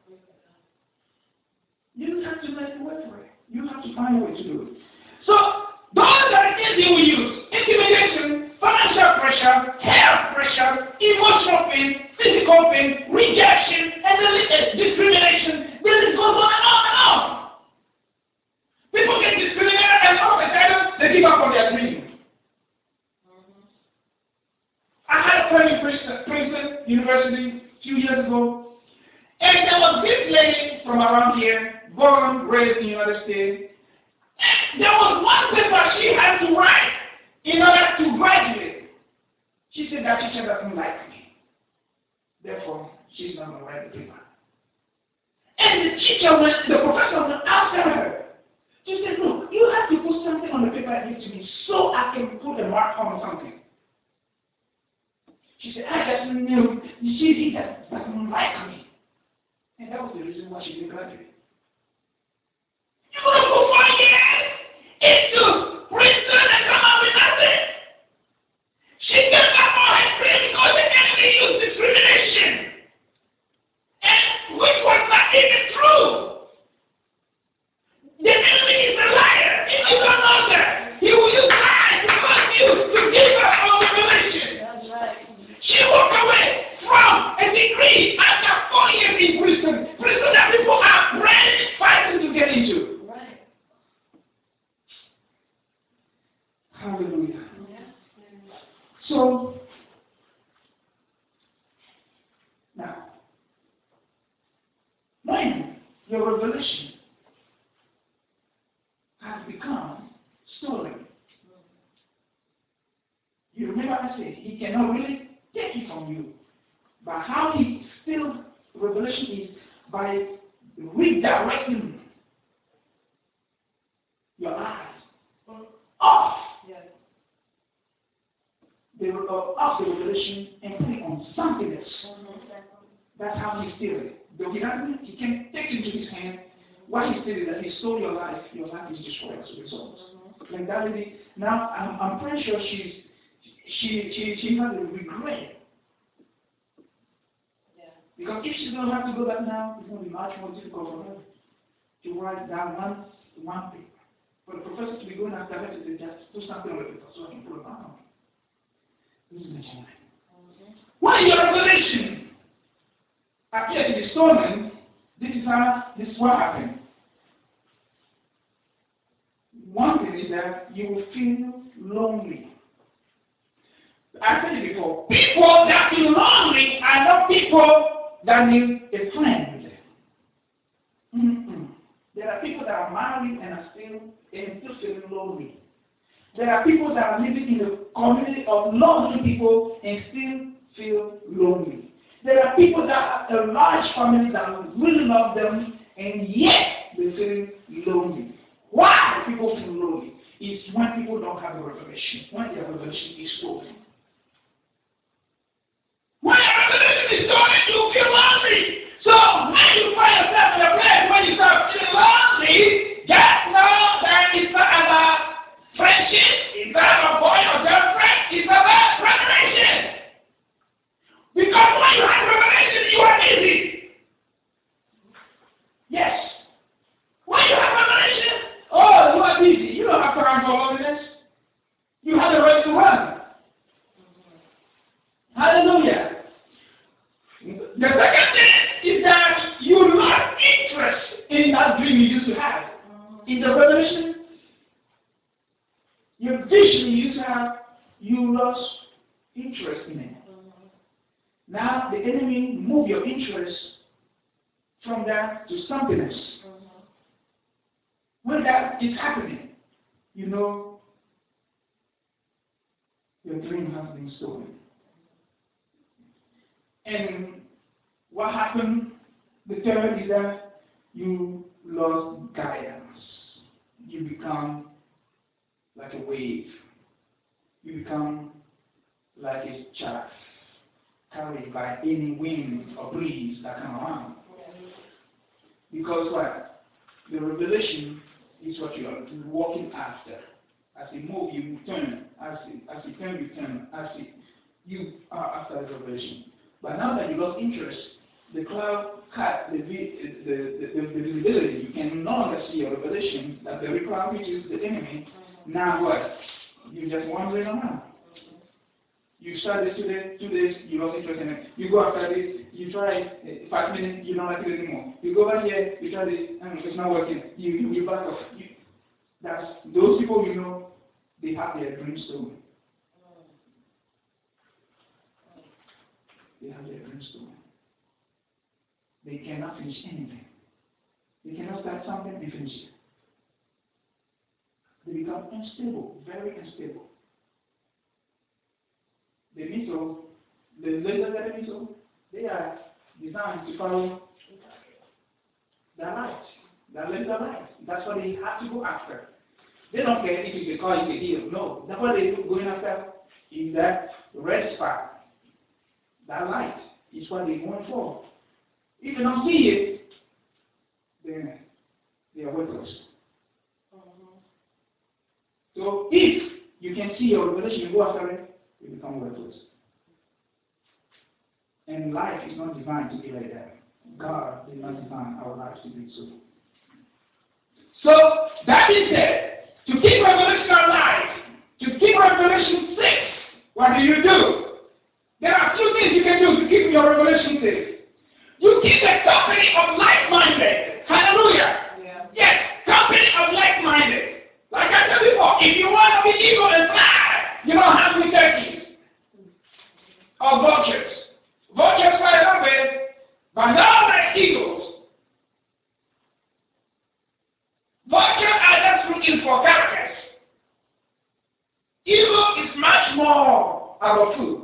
You have to make a way for it. You have to find a way to do it. So, those are things you will use. Intimidation, financial pressure, health pressure, emotional pain, physical pain, rejection, and then discrimination. The list goes on and on and on. People get discriminated and all of a sudden they give up on their dream. Mm-hmm. I had a friend in Princeton, Princeton University a few years ago, and there was this lady from around here, born, raised in the United States. And there was one paper she had to write in order to graduate. She said that teacher doesn't like me. Therefore, she's not going to write the paper. And the teacher went, the professor went after her. She said, look, you have to put something on the paper and give to me so I can put a mark on something. She said, I just knew she just doesn't like me. And that was the reason why she didn't graduate. You're going to go four years into Princeton and come out with nothing. She got back on her career because the enemy used discrimination. And which was not even true. The enemy is a liar. If you don't know that, he will use lies to cause you to give up on the revelation. That's right. She walked away from a degree after four years in prison. Prison that people are brand fighting to get into. Right. Hallelujah. Yeah. So, now, when your revelation has become stolen, you remember I said, he cannot really take it from you. But how he steals revelation is by redirecting your eyes off yes. the, uh, off the revelation and put it on something else. Mm-hmm. That's how he steals it. Though he doesn't, he can't take it into his hand. What he steals is that he stole your life. Your life is destroyed as a result. Mm-hmm. Like that lady. Now I'm, I'm pretty sure she's she she she has a regret. Because if she's going to have to go back now, it's going to be much more difficult for her to write down one, one paper. For the professor to be going after her to say, just do something on the paper so I can put it down. This is my time. When your revelation appears to be stolen, this is how, this is what happened. One thing is that you will feel lonely. I said it before, people that feel lonely are not people that need a friend. Mm-mm. There are people that are married and are still and still feeling lonely. There are people that are living in a community of lonely people and still feel lonely. There are people that have a large family that really love them and yet they feel lonely. Why people feel lonely? It's when people don't have a revelation. When their revelation is stolen. When your revelation is stolen, you feel lonely. So when you find yourself in a place when you start feeling lonely, just know that it's not about friendship, it's not about boy or girlfriend, it's about revelation. Because when you have revelation, you are busy. Yes. When you have revelation, oh, you are busy. You don't have time for holiness. You have the right to run. Hallelujah. The second thing is that you lost interest in that dream you used to have. In the revelation, your vision you used to have, you lost interest in it. Now the enemy moved your interest from that to something else. When that is happening, you know your dream has been stolen. And what happened, the third is that you lost guidance, you become like a wave. You become like a chaff carried by any wind or breeze that come around. Because what? The revelation is what you are walking after. As you move, you turn. As you, as you turn, you turn. As you, you are after the revelation. But now that you lost interest, the cloud cut the, the, the, the, the visibility. You can no longer see your revelation. That very cloud, which is the enemy. Now what? You're just wandering around. You start this today, two days, you lost interest in it. You go after this, you try it, five minutes, you don't like it anymore. You go back here, you try this, and it's not working. You, you, you back off. You, that's, those people you know, they have their brimstone. They have their brimstone. They cannot finish anything. They cannot start something and finish it. They become unstable, very unstable. The missile, the laser guided missile, they are designed to follow the light, the laser light. That's what they have to go after. They don't care if it's a car, it's a hill. No, that's what they're going after is that red spot. That light is what they're going for. If you don't see it, then they are worthless. Mm-hmm. So if you can see your revelation and go after it, you become worthless. And life is not designed to be like that. God did not design our lives to be so. So, that being said, to keep revelation alive, to keep revelation safe, what do you do? There are two things you can do to keep your revelation safe. You keep the company of like-minded. Hallelujah. Yeah. Yes, company of like-minded. Like I said before, if you want to be evil and fly, you don't have to be turkeys or vultures. Vultures fly away, but not like eagles. Vultures are just looking for carcass. Evil is much more our food.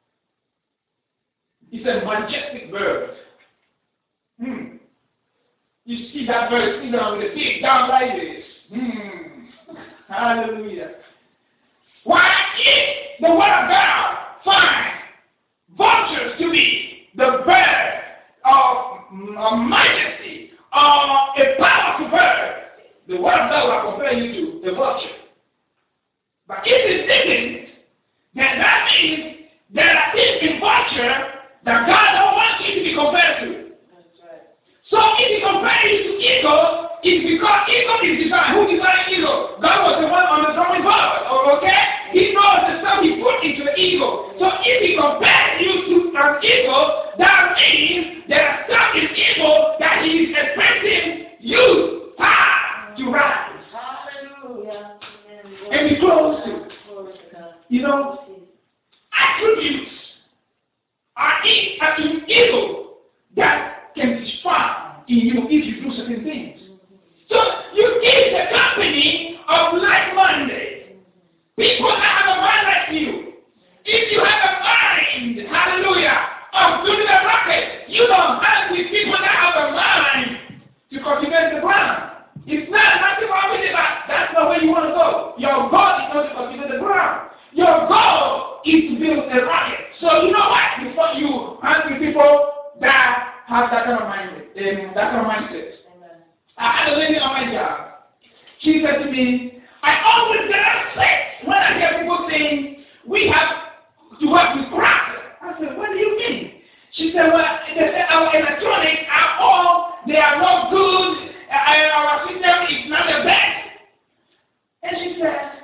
It's a majestic bird. Hmm. You see that bird sitting on the beak down like this. Hmm. Hallelujah. Why if the word of God finds vultures to be the bird of, of majesty or a powerful bird, the word of God will compare you to a vulture. But if it's different, then that means there are things in vulture that God don't want you to be compared to. That's right. So if he compares you to eagle, it's because eagle is designed. Who designed eagle? God was the one on the drawing board. Okay? He knows the stuff he put into the eagle. So if he compares you to an eagle, that means there are stuff in eagle that he is expecting you ah, to rise. Hallelujah. And be close to. You know, attributes are in evil that can be found in you if you do certain things. So you keep the company of like-minded people that have a mind like you. If you have a mind, hallelujah, of doing the rocket, you don't hang with people that have a mind to cultivate the ground. It's not nothing wrong with it, but that's not where you want to go. Your goal is not to cultivate the ground. Your goal is to build a rocket. So you know what? Before you hang with people that have that kind of mind, um, that kind of mindset. Amen. I had a lady on my job. She said to me, I always get upset when I hear people saying we have to work with crap. I said, what do you mean? She said, well, they said our electronics are all, they are not good. Uh, our system is not the best. And she said,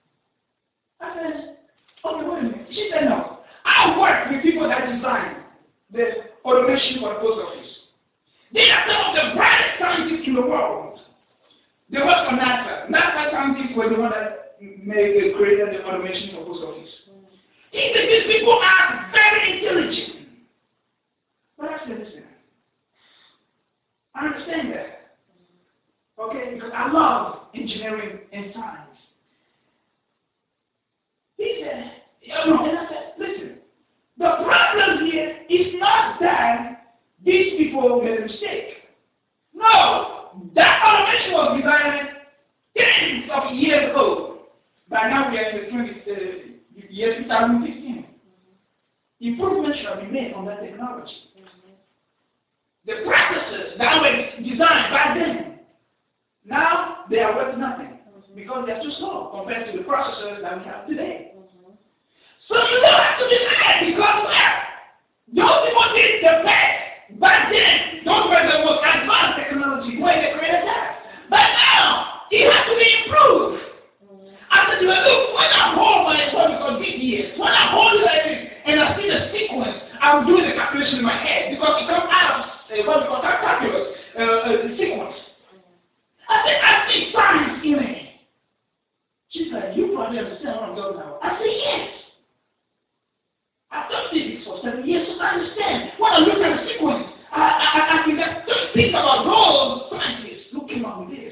I said, okay, wait a minute. She said, no. I work with people that design the automation for the post office. They are some of the brightest scientists in the world. They work for NASA. NASA scientists were the one that made, they created the automation for post office. He said these people are very intelligent. But I said, listen, I understand that. Okay, because I love engineering and science. He said, you know, and I said, listen, the problem here is not that these people made a mistake. No, that automation was designed tens of years ago. By now we are in the twentieth uh, year two thousand fifteen. Improvements shall be made on that technology. The practices that were designed back then, now they are worth nothing because they are too slow compared to the processors that we have today. So you don't have to be mad because well, those people did the best back then. Those were the most advanced technology when they created that. But now it has to be improved. I said to her, look, when I hold my what we call D P S, when I hold it like this and I see the sequence, I'm doing the calculation in my head because it comes out of uh, what we call calculus, uh, uh, the sequence. I said, I see science in it. She's like, you probably understand what I'm talking about. I said, yes. I've done physics for seven years, so I understand. When I look at the sequence, I, I, I can just think about those scientists who came up with this.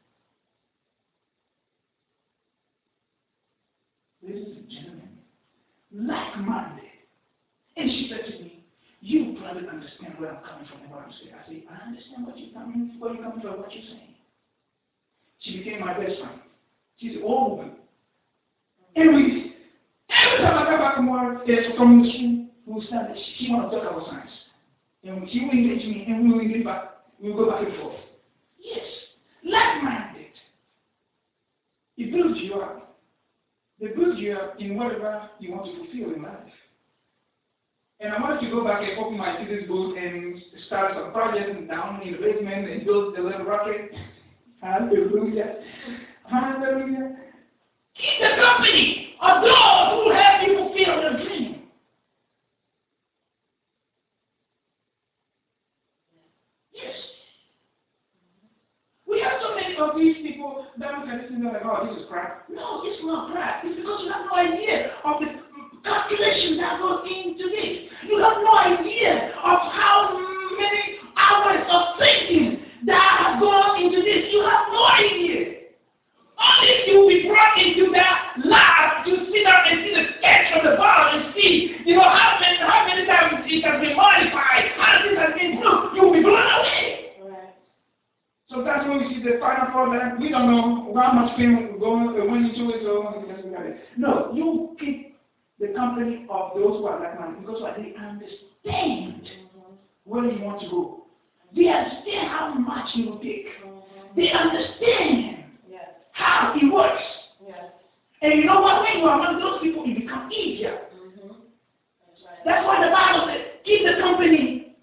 Ladies and gentlemen, like-minded. And she said to me, you probably understand where I'm coming from and what I'm saying. I said, I understand what you're coming, where you're coming from, what you're saying. She became my best friend. She's an old woman. And we, every time I come back from work, uh, from the school, we'll start, she, she want to talk about science. And she will engage me, and we will engage back, we will go back and forth. Yes, like-minded. It builds you up. It builds you up in whatever you want to fulfill in life. And I wanted to go back and open my physics book and start some projects down in the basement and build a little rocket. Hallelujah. Hallelujah. Keep the company of those who help you fulfill their dream. Yes. We have so many of these people that look at this and they're like, oh, this is crap. No, it's not crap. It's because you have no idea of the calculation that goes into this. You have no idea of how many hours of thinking that have gone into this. You have no idea. Only if you will be brought into that lab to sit down and see the sketch of the ball and see, you know, how many, how many times it has been modified, how this has been improved, you will be blown away. Right. So that's when we see the final product. We don't know how much pain will go went into it or no, you keep the company of those who are like minded because what they understand mm-hmm. where you want to go. They understand how much it will take. Mm-hmm. They understand yes. how it works. Yes. And you know what? When you are among those people, it becomes easier. Mm-hmm. That's, right. That's why the Bible says, keep the company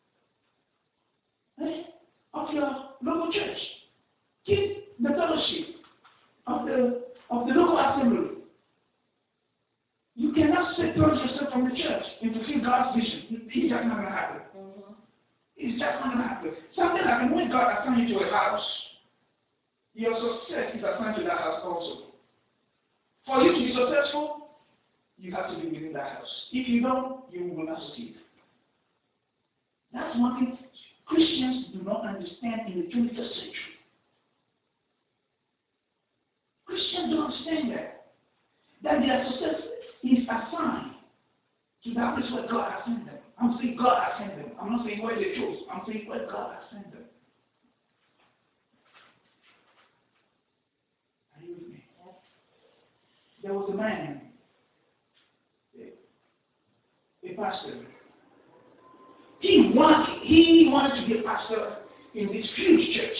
eh, of your local church. Keep the fellowship of the of the local assembly. You cannot separate yourself from the church and fulfill God's vision. It's just not going to happen. Mm-hmm. It's just not going to happen. Something like when God assigns you to a house, your success is assigned to that house also. For you to be successful, you have to be within that house. If you don't, you will not succeed. That's one thing Christians do not understand in the twenty-first century. Christians don't understand that. That their success is assigned to that place where God has sent them. I'm saying God has sent them. I'm not saying where they chose. I'm saying where God has sent them. Are you with me? Yes. There was a man, a, a pastor. He wanted, he wanted to be a pastor in this huge church.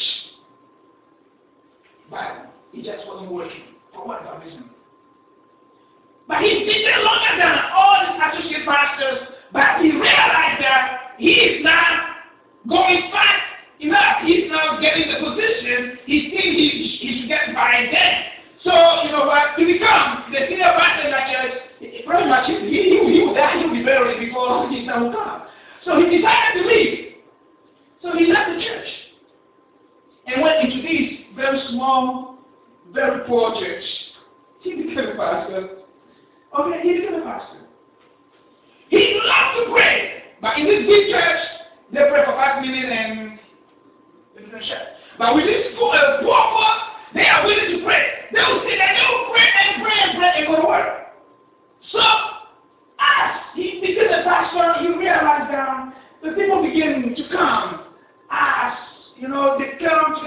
But it just wasn't working for whatever reason. But he's been there longer than all the associate pastors, but he realized that he is not going fast enough. He's not getting the position he thinks he, he should get by then. So, you know what, to become the senior pastor in that church, pretty much he, he, he will die, he will be buried before his time will come. So he decided to leave. So he left the church and went into this very small, very poor church. He became a pastor. Okay, he became a pastor. He loved to pray. But in this big church, they pray for five minutes and they don't shut. But with this poor, uh, poor poor, they are willing to pray. They will say that they will pray and pray and pray and go to work. So, as he became a pastor, he realized that the people began to come as, you know, they come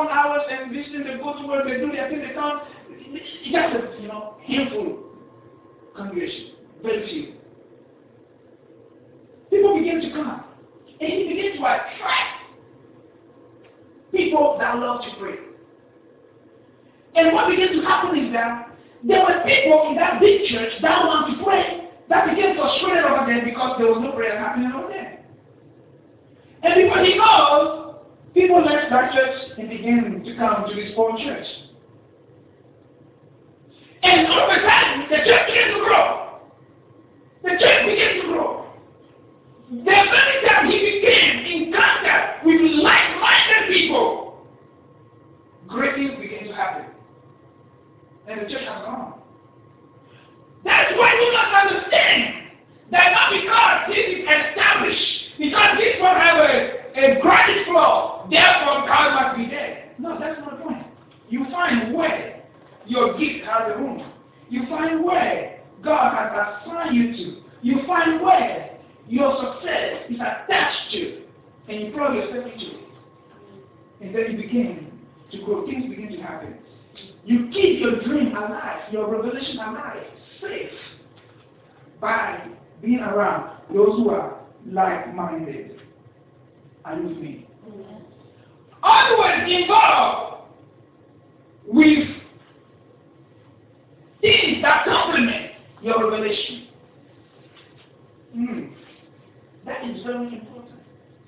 long hours and listen to go to work, they do their thing, they come. It's just a, you know, handful congregation, very few. People begin to come, and he begins to attract people that love to pray. And what began to happen is that there were people in that big church that wanted to pray that became frustrated over there because there was no prayer happening over there. And before he goes, people left that church and began to come to this small church. And all of a sudden, the church began to grow. The church began to grow. The very time he became in contact with like-minded people, great things began to happen. And the church has gone. That's why you must understand that not because this is established, because this one has a, a ground floor, therefore God must be there. No, that's not the point. You find where your gift has a room. You find where God has assigned you to. You find where your success is attached to. And you plug yourself into it. And then you begin to grow. Things begin to happen. You keep your dream alive, your revelation alive, safe, by being around those who are like-minded. Are you with me? Mm-hmm. Always involved with things that complement your revelation. Mm. That is very important.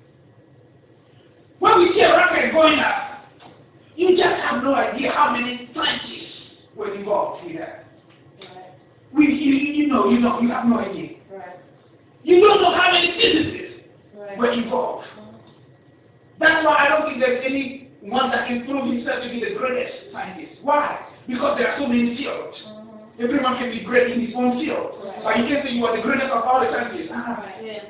When we see a rocket going up, you just have no idea how many scientists were involved with that. Right. We, you, you know, you know, you have no idea. Right. You don't know how many physicists right. were involved. Mm-hmm. That's why I don't think there's any one that can prove himself to be the greatest scientist. Why? Because there are so many fields. Mm-hmm. Everyone can be great in his own field. Right. But you can't say you are the greatest of all the scientists. Ah. Right. Yeah.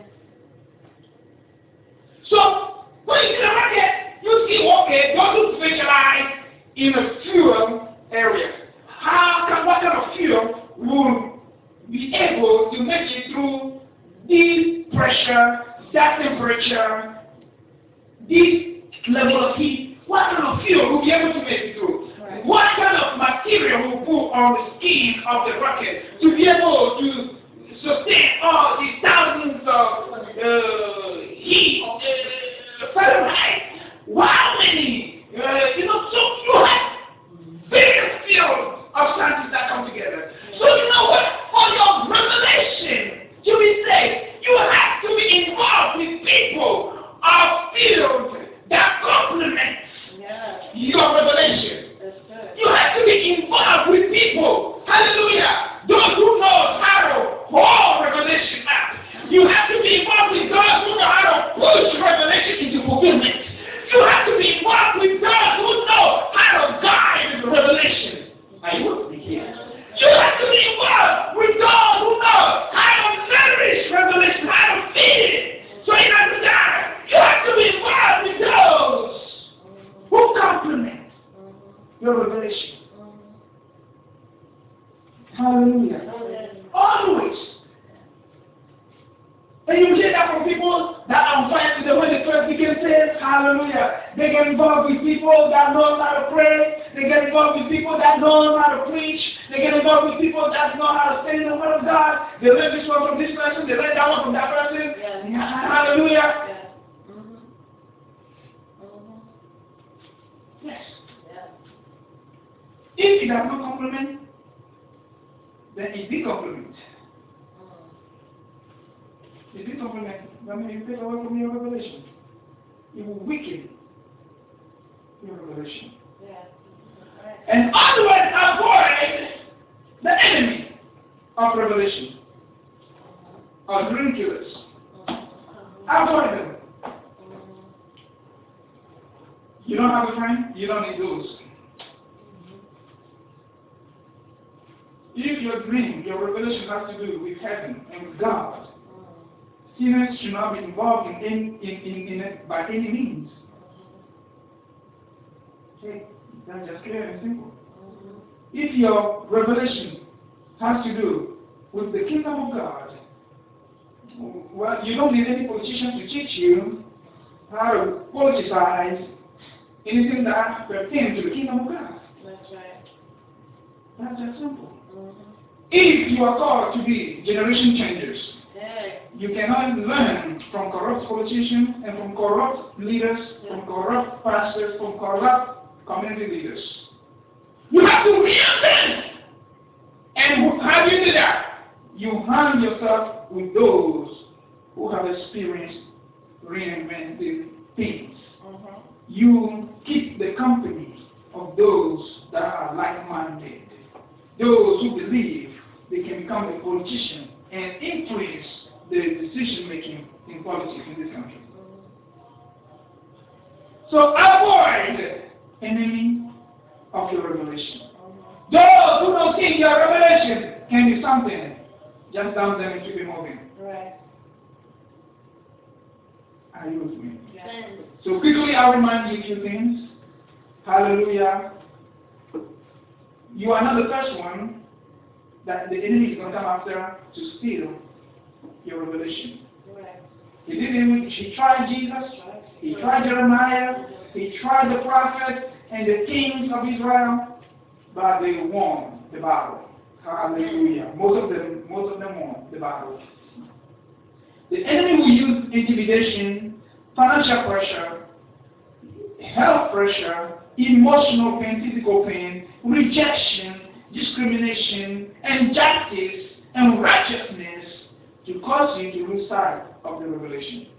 So, when you see the rocket, you see, okay, those who specialize in a fuel area. How can, what kind of fuel will be able to make it through this pressure, that temperature, this level of heat? What kind of fuel will be able to make it through? Right. What kind of material will put on the skin of the rocket to be able to sustain all these thousands of uh, heat, uh, Fahrenheit? How many? Uh, you know, so you have various fields of sciences that come together. So you know what? For your revelation to be saved, you have to be involved with people of fields that complement yeah. your revelation. That's good. You have to be involved with people. Hallelujah. Those who know how to hold revelation up. You have to be involved with those who know how to push revelation into fulfillment. You have to be involved with those who know how to guide the revelation. Are you with me here? You have to be involved with those who know how to nourish revelation, how to feed it, so it doesn't die. You have to be involved with those who complement your revelation. Hallelujah. Always. And you hear that from people that are on fire today when the church begins to hallelujah. They get involved with people that know how to pray. They get involved with people that know how to preach. They get involved with people that know how to study the word of God. They learn this one from this person. They learn that one from that person. Yes. Hallelujah. Yes. Mm-hmm. Mm-hmm. Yes. Yes. If it has no complement, then it be complement. If you complement, that means you take away from your revelation. It will weaken your revelation. Yeah. Right. And always avoid the enemy of revelation. Or dream killers. Avoid them. You don't have a friend? You don't need those. If your dream, your revelation has to do with heaven and with God, sinners should not be involved in, in, in, in, in it by any means. Okay, that's just clear and simple. If your revelation has to do with the kingdom of God, well, you don't need any politician to teach you how to politicize anything that pertains to the kingdom of God. That's right. That's just simple. Mm-hmm. If you are called to be generation changers, Hey. you cannot learn from corrupt politicians and from corrupt leaders, from corrupt pastors, from corrupt community leaders. You have to reinvent. And how do you do that? You hand yourself with those who have experienced reinventing things. Mm-hmm. You keep the company of those that are like-minded, those who believe they can become a politician and influence the decision-making in politics in this country. So avoid enemy of your revelation. Those who don't think your revelation can be something, just dump them and keep it moving. Right. Are you with me? Yes. So quickly I'll remind you a few things. Hallelujah. You are not the first one that the enemy is going to come after to steal your revelation. Right. He didn't. He tried Jesus. He tried Jeremiah. He tried the prophets and the kings of Israel, but they won the battle. Hallelujah. Most of them, most of them won the battle. The enemy will use intimidation, financial pressure, health pressure, emotional pain, physical pain, rejection, discrimination, injustice, and righteousness to cause you to lose sight of the revelation.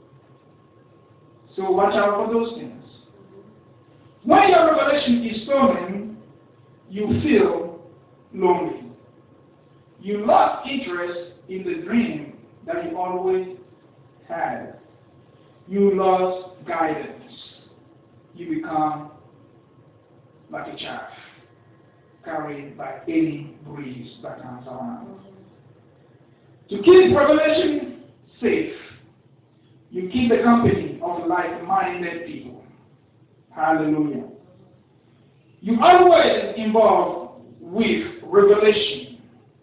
So watch out for those things. When your revelation is stolen, you feel lonely. You lost interest in the dream that you always had. You lost guidance. You become like a chaff carried by any breeze that comes around. To keep revelation safe, you keep the company of like-minded people. Hallelujah. You always involve with revelation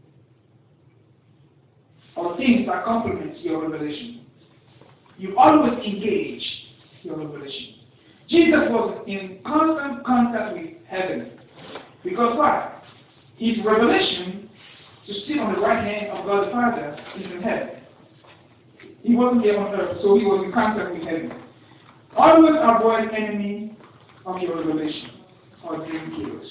or things that complement your revelation. You always engage your revelation. Jesus was in constant contact with heaven. Because why? His revelation to sit on the right hand of God the Father is in heaven. He wasn't here on earth, so he was in contact with heaven. Always avoid enemy of your revelation or dream killers.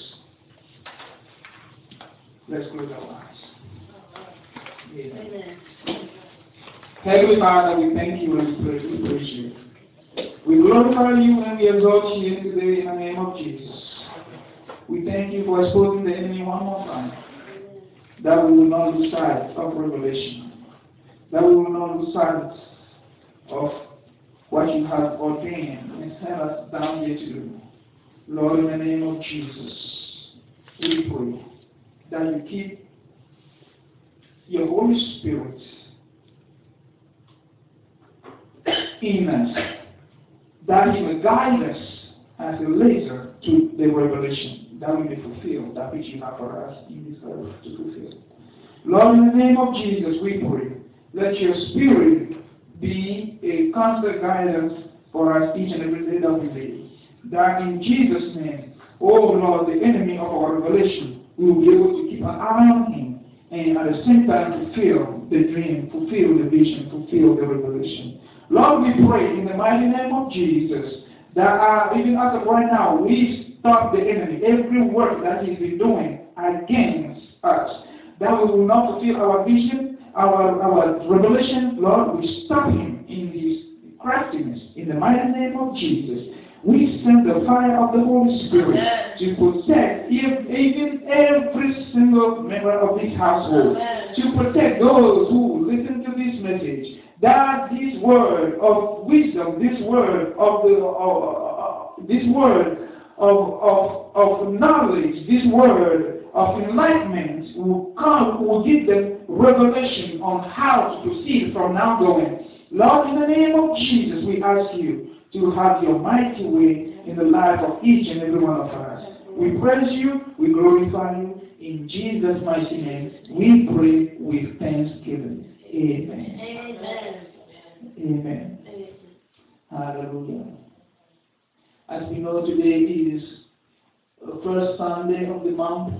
Let's close our eyes. Amen. Amen. Heavenly Father, we thank you and we praise, we praise you. We glorify you and we exalt you today in the name of Jesus. We thank you for exposing the enemy one more time, that we will not lose sight of revelation, that we will not lose sight of what you have ordained and sent us down here to do. Lord, in the name of Jesus, we pray that you keep your Holy Spirit in us, that he will guide us as a laser to the revelation, that we may fulfill that which you have for us in this earth to fulfill. Lord, in the name of Jesus, we pray, let your Spirit be a constant guidance for us each and every day that we live. That in Jesus' name, oh Lord, the enemy of our revelation, we will be able to keep an eye on him and at the same time fulfill the dream, fulfill the vision, fulfill the revelation. Lord, we pray in the mighty name of Jesus that uh, even as of right now, we stop the enemy, every work that he's been doing against us, that we will not fulfill our vision, our, our revelation. Lord, we stop him in his craftiness. In the mighty name of Jesus, we send the fire of the Holy Spirit Amen. To protect even every single member of this household, Amen. To protect those who listen to this message, that this word of wisdom, this word of the, uh, this word of, of, of knowledge, this word of enlightenment will come, will give them revelation on how to proceed from now going. Lord, in the name of Jesus, we ask you to have your mighty way in the life of each and every one of us. We praise you, we glorify you. In Jesus' mighty name, we pray with thanksgiving. Amen. Amen. Amen. Amen. Hallelujah. As we know, today is the first Sunday of the month,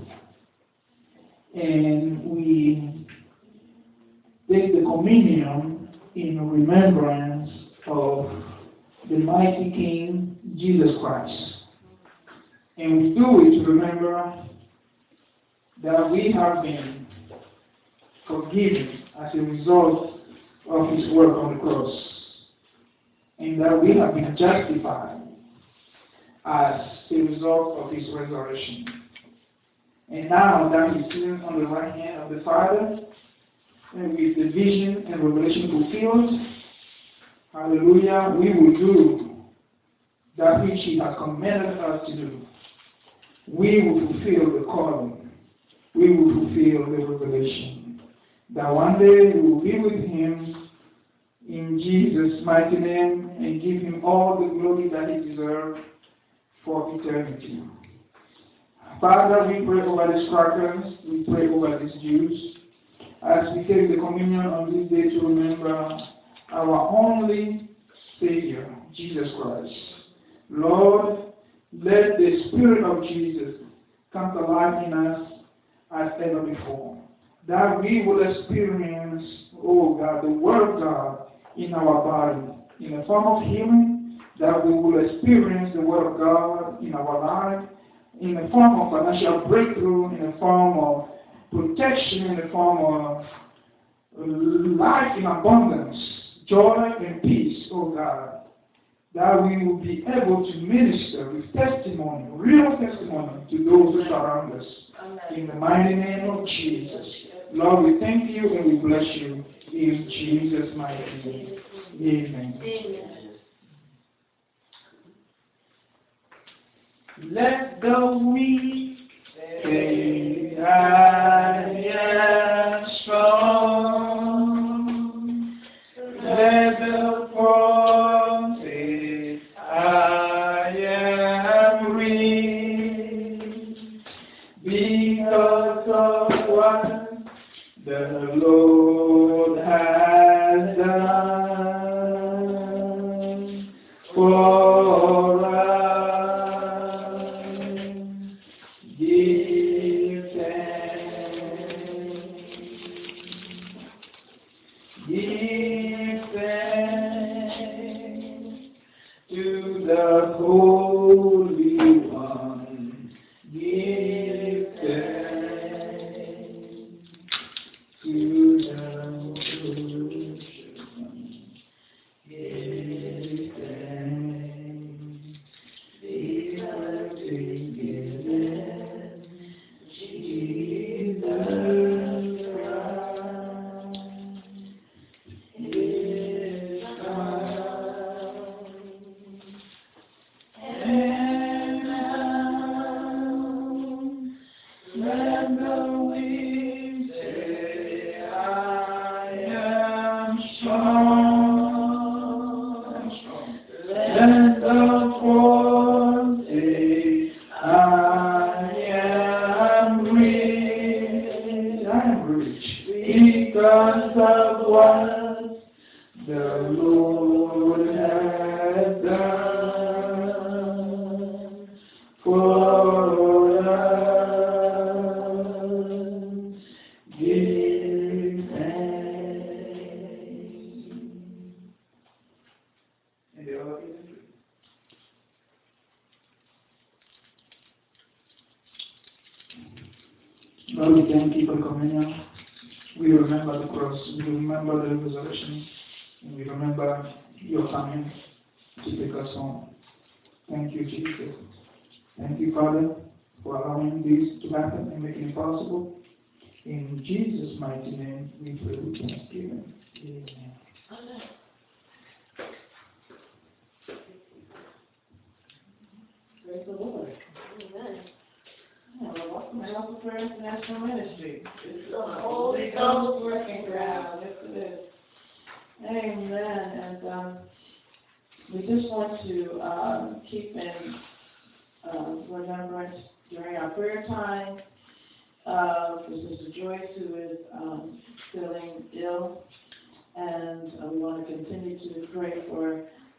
and we take the communion in remembrance of the mighty King Jesus Christ. And we do it to remember that we have been forgiven as a result of his work on the cross, and that we have been justified as a result of his resurrection. And now that he's sitting on the right hand of the Father, and with the vision and revelation fulfilled, hallelujah, we will do that which he has commanded us to do. We will fulfill the calling. We will fulfill the revelation. That one day we will be with him in Jesus' mighty name and give him all the glory that he deserves for eternity. Father, we pray over these crackers. We pray over these Jews. As we take the communion on this day to remember our only Savior, Jesus Christ. Lord, let the Spirit of Jesus come to life in us as ever before. That we will experience, oh God, the Word of God in our body, in the form of healing, that we will experience the Word of God in our life, in the form of financial breakthrough, in the form of protection, in the form of life in abundance, joy and peace, oh God. That we will be able to minister with testimony, real testimony to those who surround us. Amen. In the mighty name of Jesus. Lord, we thank you and we bless you in Jesus' mighty name. Amen. Amen. Let the weak say, I am strong. Let the poor say, I am rich, because of what the Lord has done for us. Give thanks. Give thanks to the Holy One. Give thanks to the Holy One. Give thanks. Give thanks. Jesus Christ is Christ. And now let the weak say, I am strong. Let the poor say, I am rich. I am rich because of what the Lord has done for us. Give thanks. And the other is Lord, we thank you for communion. We remember the cross, we remember the resurrection, and we remember your coming to take us home. Thank you, Jesus. Thank you, Father, for allowing this to happen and making it possible. In Jesus' mighty name, we pray with thanksgiving. Amen. Praise the Lord. Amen. Yeah, well, welcome to House of Prayer International Ministry. It's the Holy Ghost working ground. Yes, it is. Amen. And um, we just want to um, keep in uh, remembrance during our prayer time uh, for Sister Joyce, who is um, feeling ill. And uh, we want to continue to pray for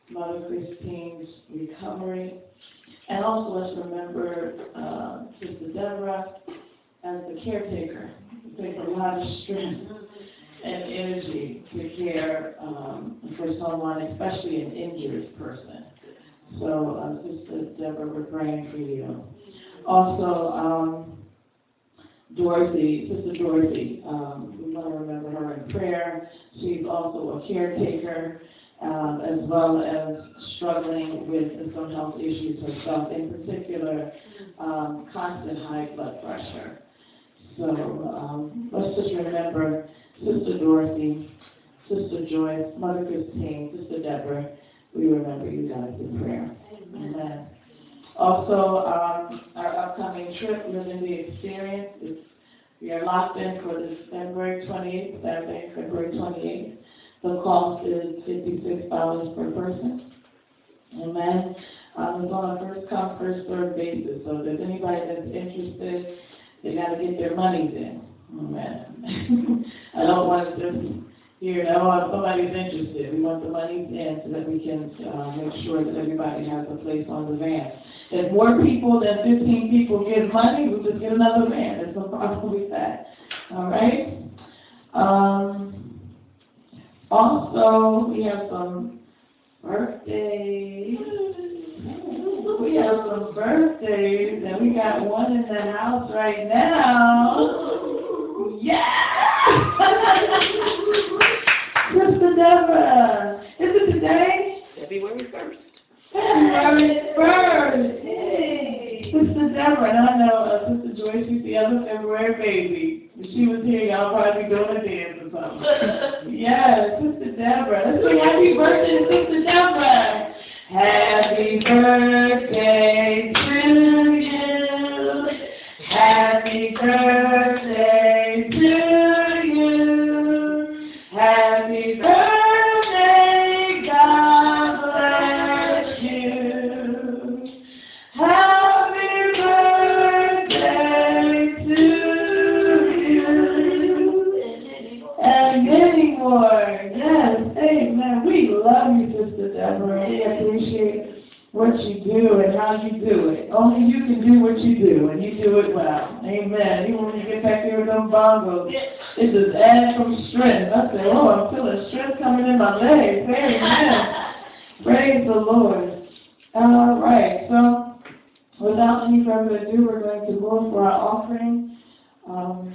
Mother Christine's recovery. And also let's remember uh, Sister Deborah as the caretaker. It takes a lot of strength and energy to care um, for someone, especially an injured person. So, uh, Sister Deborah, we're praying for you. Also, um, Dorothy, Sister Dorothy, um, we want to remember her in prayer. She's also a caretaker, um, as well as struggling with some health issues herself, in particular, um, constant high blood pressure. So um, let's just remember Sister Dorothy, Sister Joyce, Mother Christine, Sister Deborah. We remember you guys in prayer. Amen. Amen. Also, um, our upcoming trip, Living the Experience, is, we are locked in for this February twenty-eighth, Saturday, February twenty-eighth. The cost is fifty-six dollars per person. Amen. Um, it's on a first come, first served basis. So if there's anybody that's interested, they got to get their monies in. Amen. I don't want to just hear that, oh, somebody's interested. We want the monies in so that we can uh, make sure that everybody has a place on the van. If more people than fifteen people give money, we'll just get another van. There's no problem with that. All right? Um, also, we have some birthdays. We have some birthdays, and we got one in the house right now. Yeah! Sister Deborah, is it today? February first. February first. Hey. Sister Deborah, and I know uh, Sister Joyce is the other February baby. If she was here, y'all probably be doing a dance or something. Yes, Sister Deborah. Let's say happy birthday to Sister Deborah. Happy birthday to you. Happy birthday to you. Happy birthday, God bless you. Happy birthday to you. And many more. Yes, amen. We love you, Sister Deborah. We appreciate what you do and how you do it. Only you can do what you do, and you do it well. Amen. Even when you get back here with them bongos, it just adds some strength. I say, oh, I'm feeling strength coming in my legs. Amen. Praise the Lord. All right. So, without any further ado, we're going to move for our offering. Um,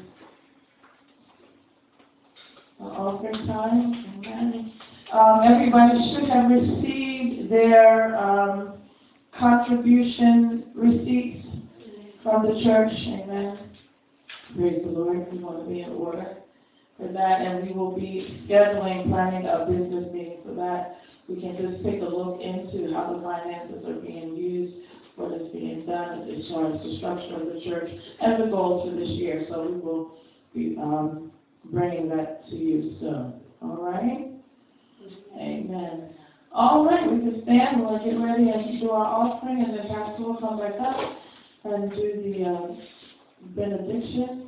our offering time. Amen. Um, everybody should have received their um, contribution receipts from the church. Amen. Praise the Lord. We want to be in order for that, and we will be scheduling, planning a business meeting for that. We can just take a look into how the finances are being used, what is being done as far as the structure of the church, and the goals for this year. So we will be um, bringing that to you soon. All right? Amen. All right, we can stand. We'll get ready and do our offering, and then Pastor will come back up and do the uh, benediction.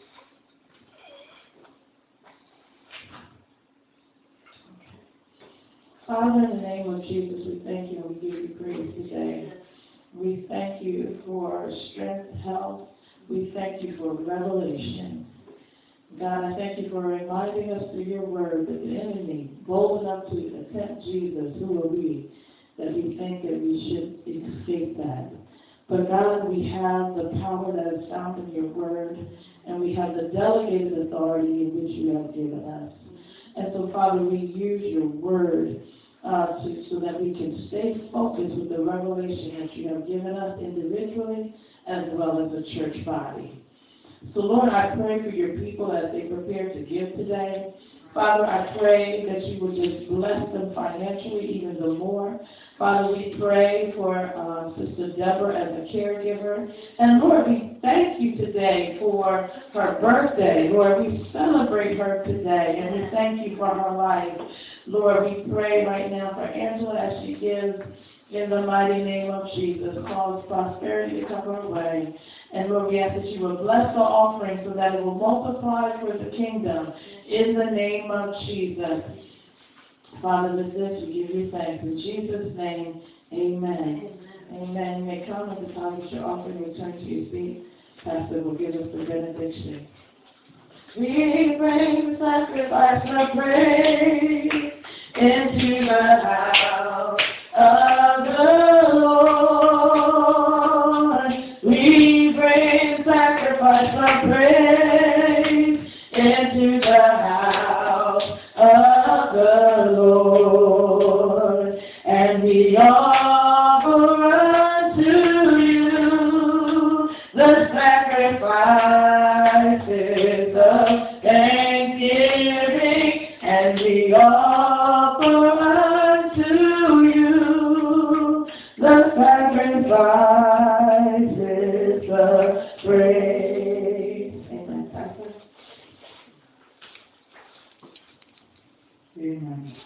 Father, in the name of Jesus, we thank you and we give you praise today. We thank you for strength, health. We thank you for revelation. God, I thank you for reminding us through your word that the enemy, bold enough to attempt Jesus, who will we, that we think that we should escape that. But God, we have the power that is found in your word, and we have the delegated authority in which you have given us. And so, Father, we use your word uh, to, so that we can stay focused with the revelation that you have given us individually as well as a church body. So, Lord, I pray for your people as they prepare to give today. Father, I pray that you would just bless them financially even the more. Father, we pray for uh, Sister Deborah as a caregiver. And, Lord, we thank you today for her birthday. Lord, we celebrate her today, and we thank you for her life. Lord, we pray right now for Angela as she gives in the mighty name of Jesus. Cause prosperity to come her way. And Lord, we ask that you will bless the offering so that it will multiply for the kingdom in the name of Jesus. Father, with this we give you thanks. In Jesus' name, amen. Amen. You may come at the time that your offering return to your seat. Pastor will give us the benediction. We bring sacrifice of praise into the house of the Lord. We bring sacrifice of praise into the house of the Lord. And we offer unto you the sacrifices of thanksgiving, and we offer unto you the sacrifices of praise. Amen, Pastor. Amen.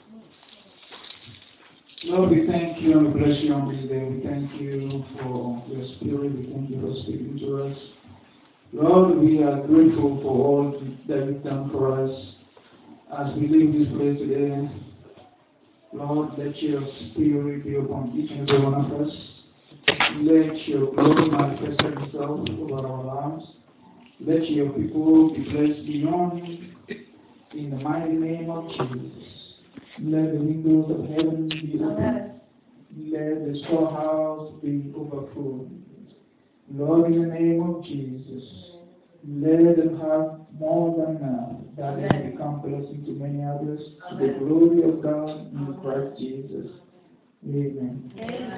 Lord, we thank you and we bless you on this day. We thank you for your spirit. We thank you for speaking to us. Lord, we are grateful for all that you've done for us. As we leave this place today, Lord, let your spirit be upon each and every one of us. Let your glory manifest itself over our lives. Let your people be blessed beyond in the mighty name of Jesus. Let the windows of heaven be open. Let the storehouse be overflowing. Lord, in the name of Jesus, let them have more than enough, that they may become blessing to many others, to the glory of God in Christ Jesus. Amen. Amen.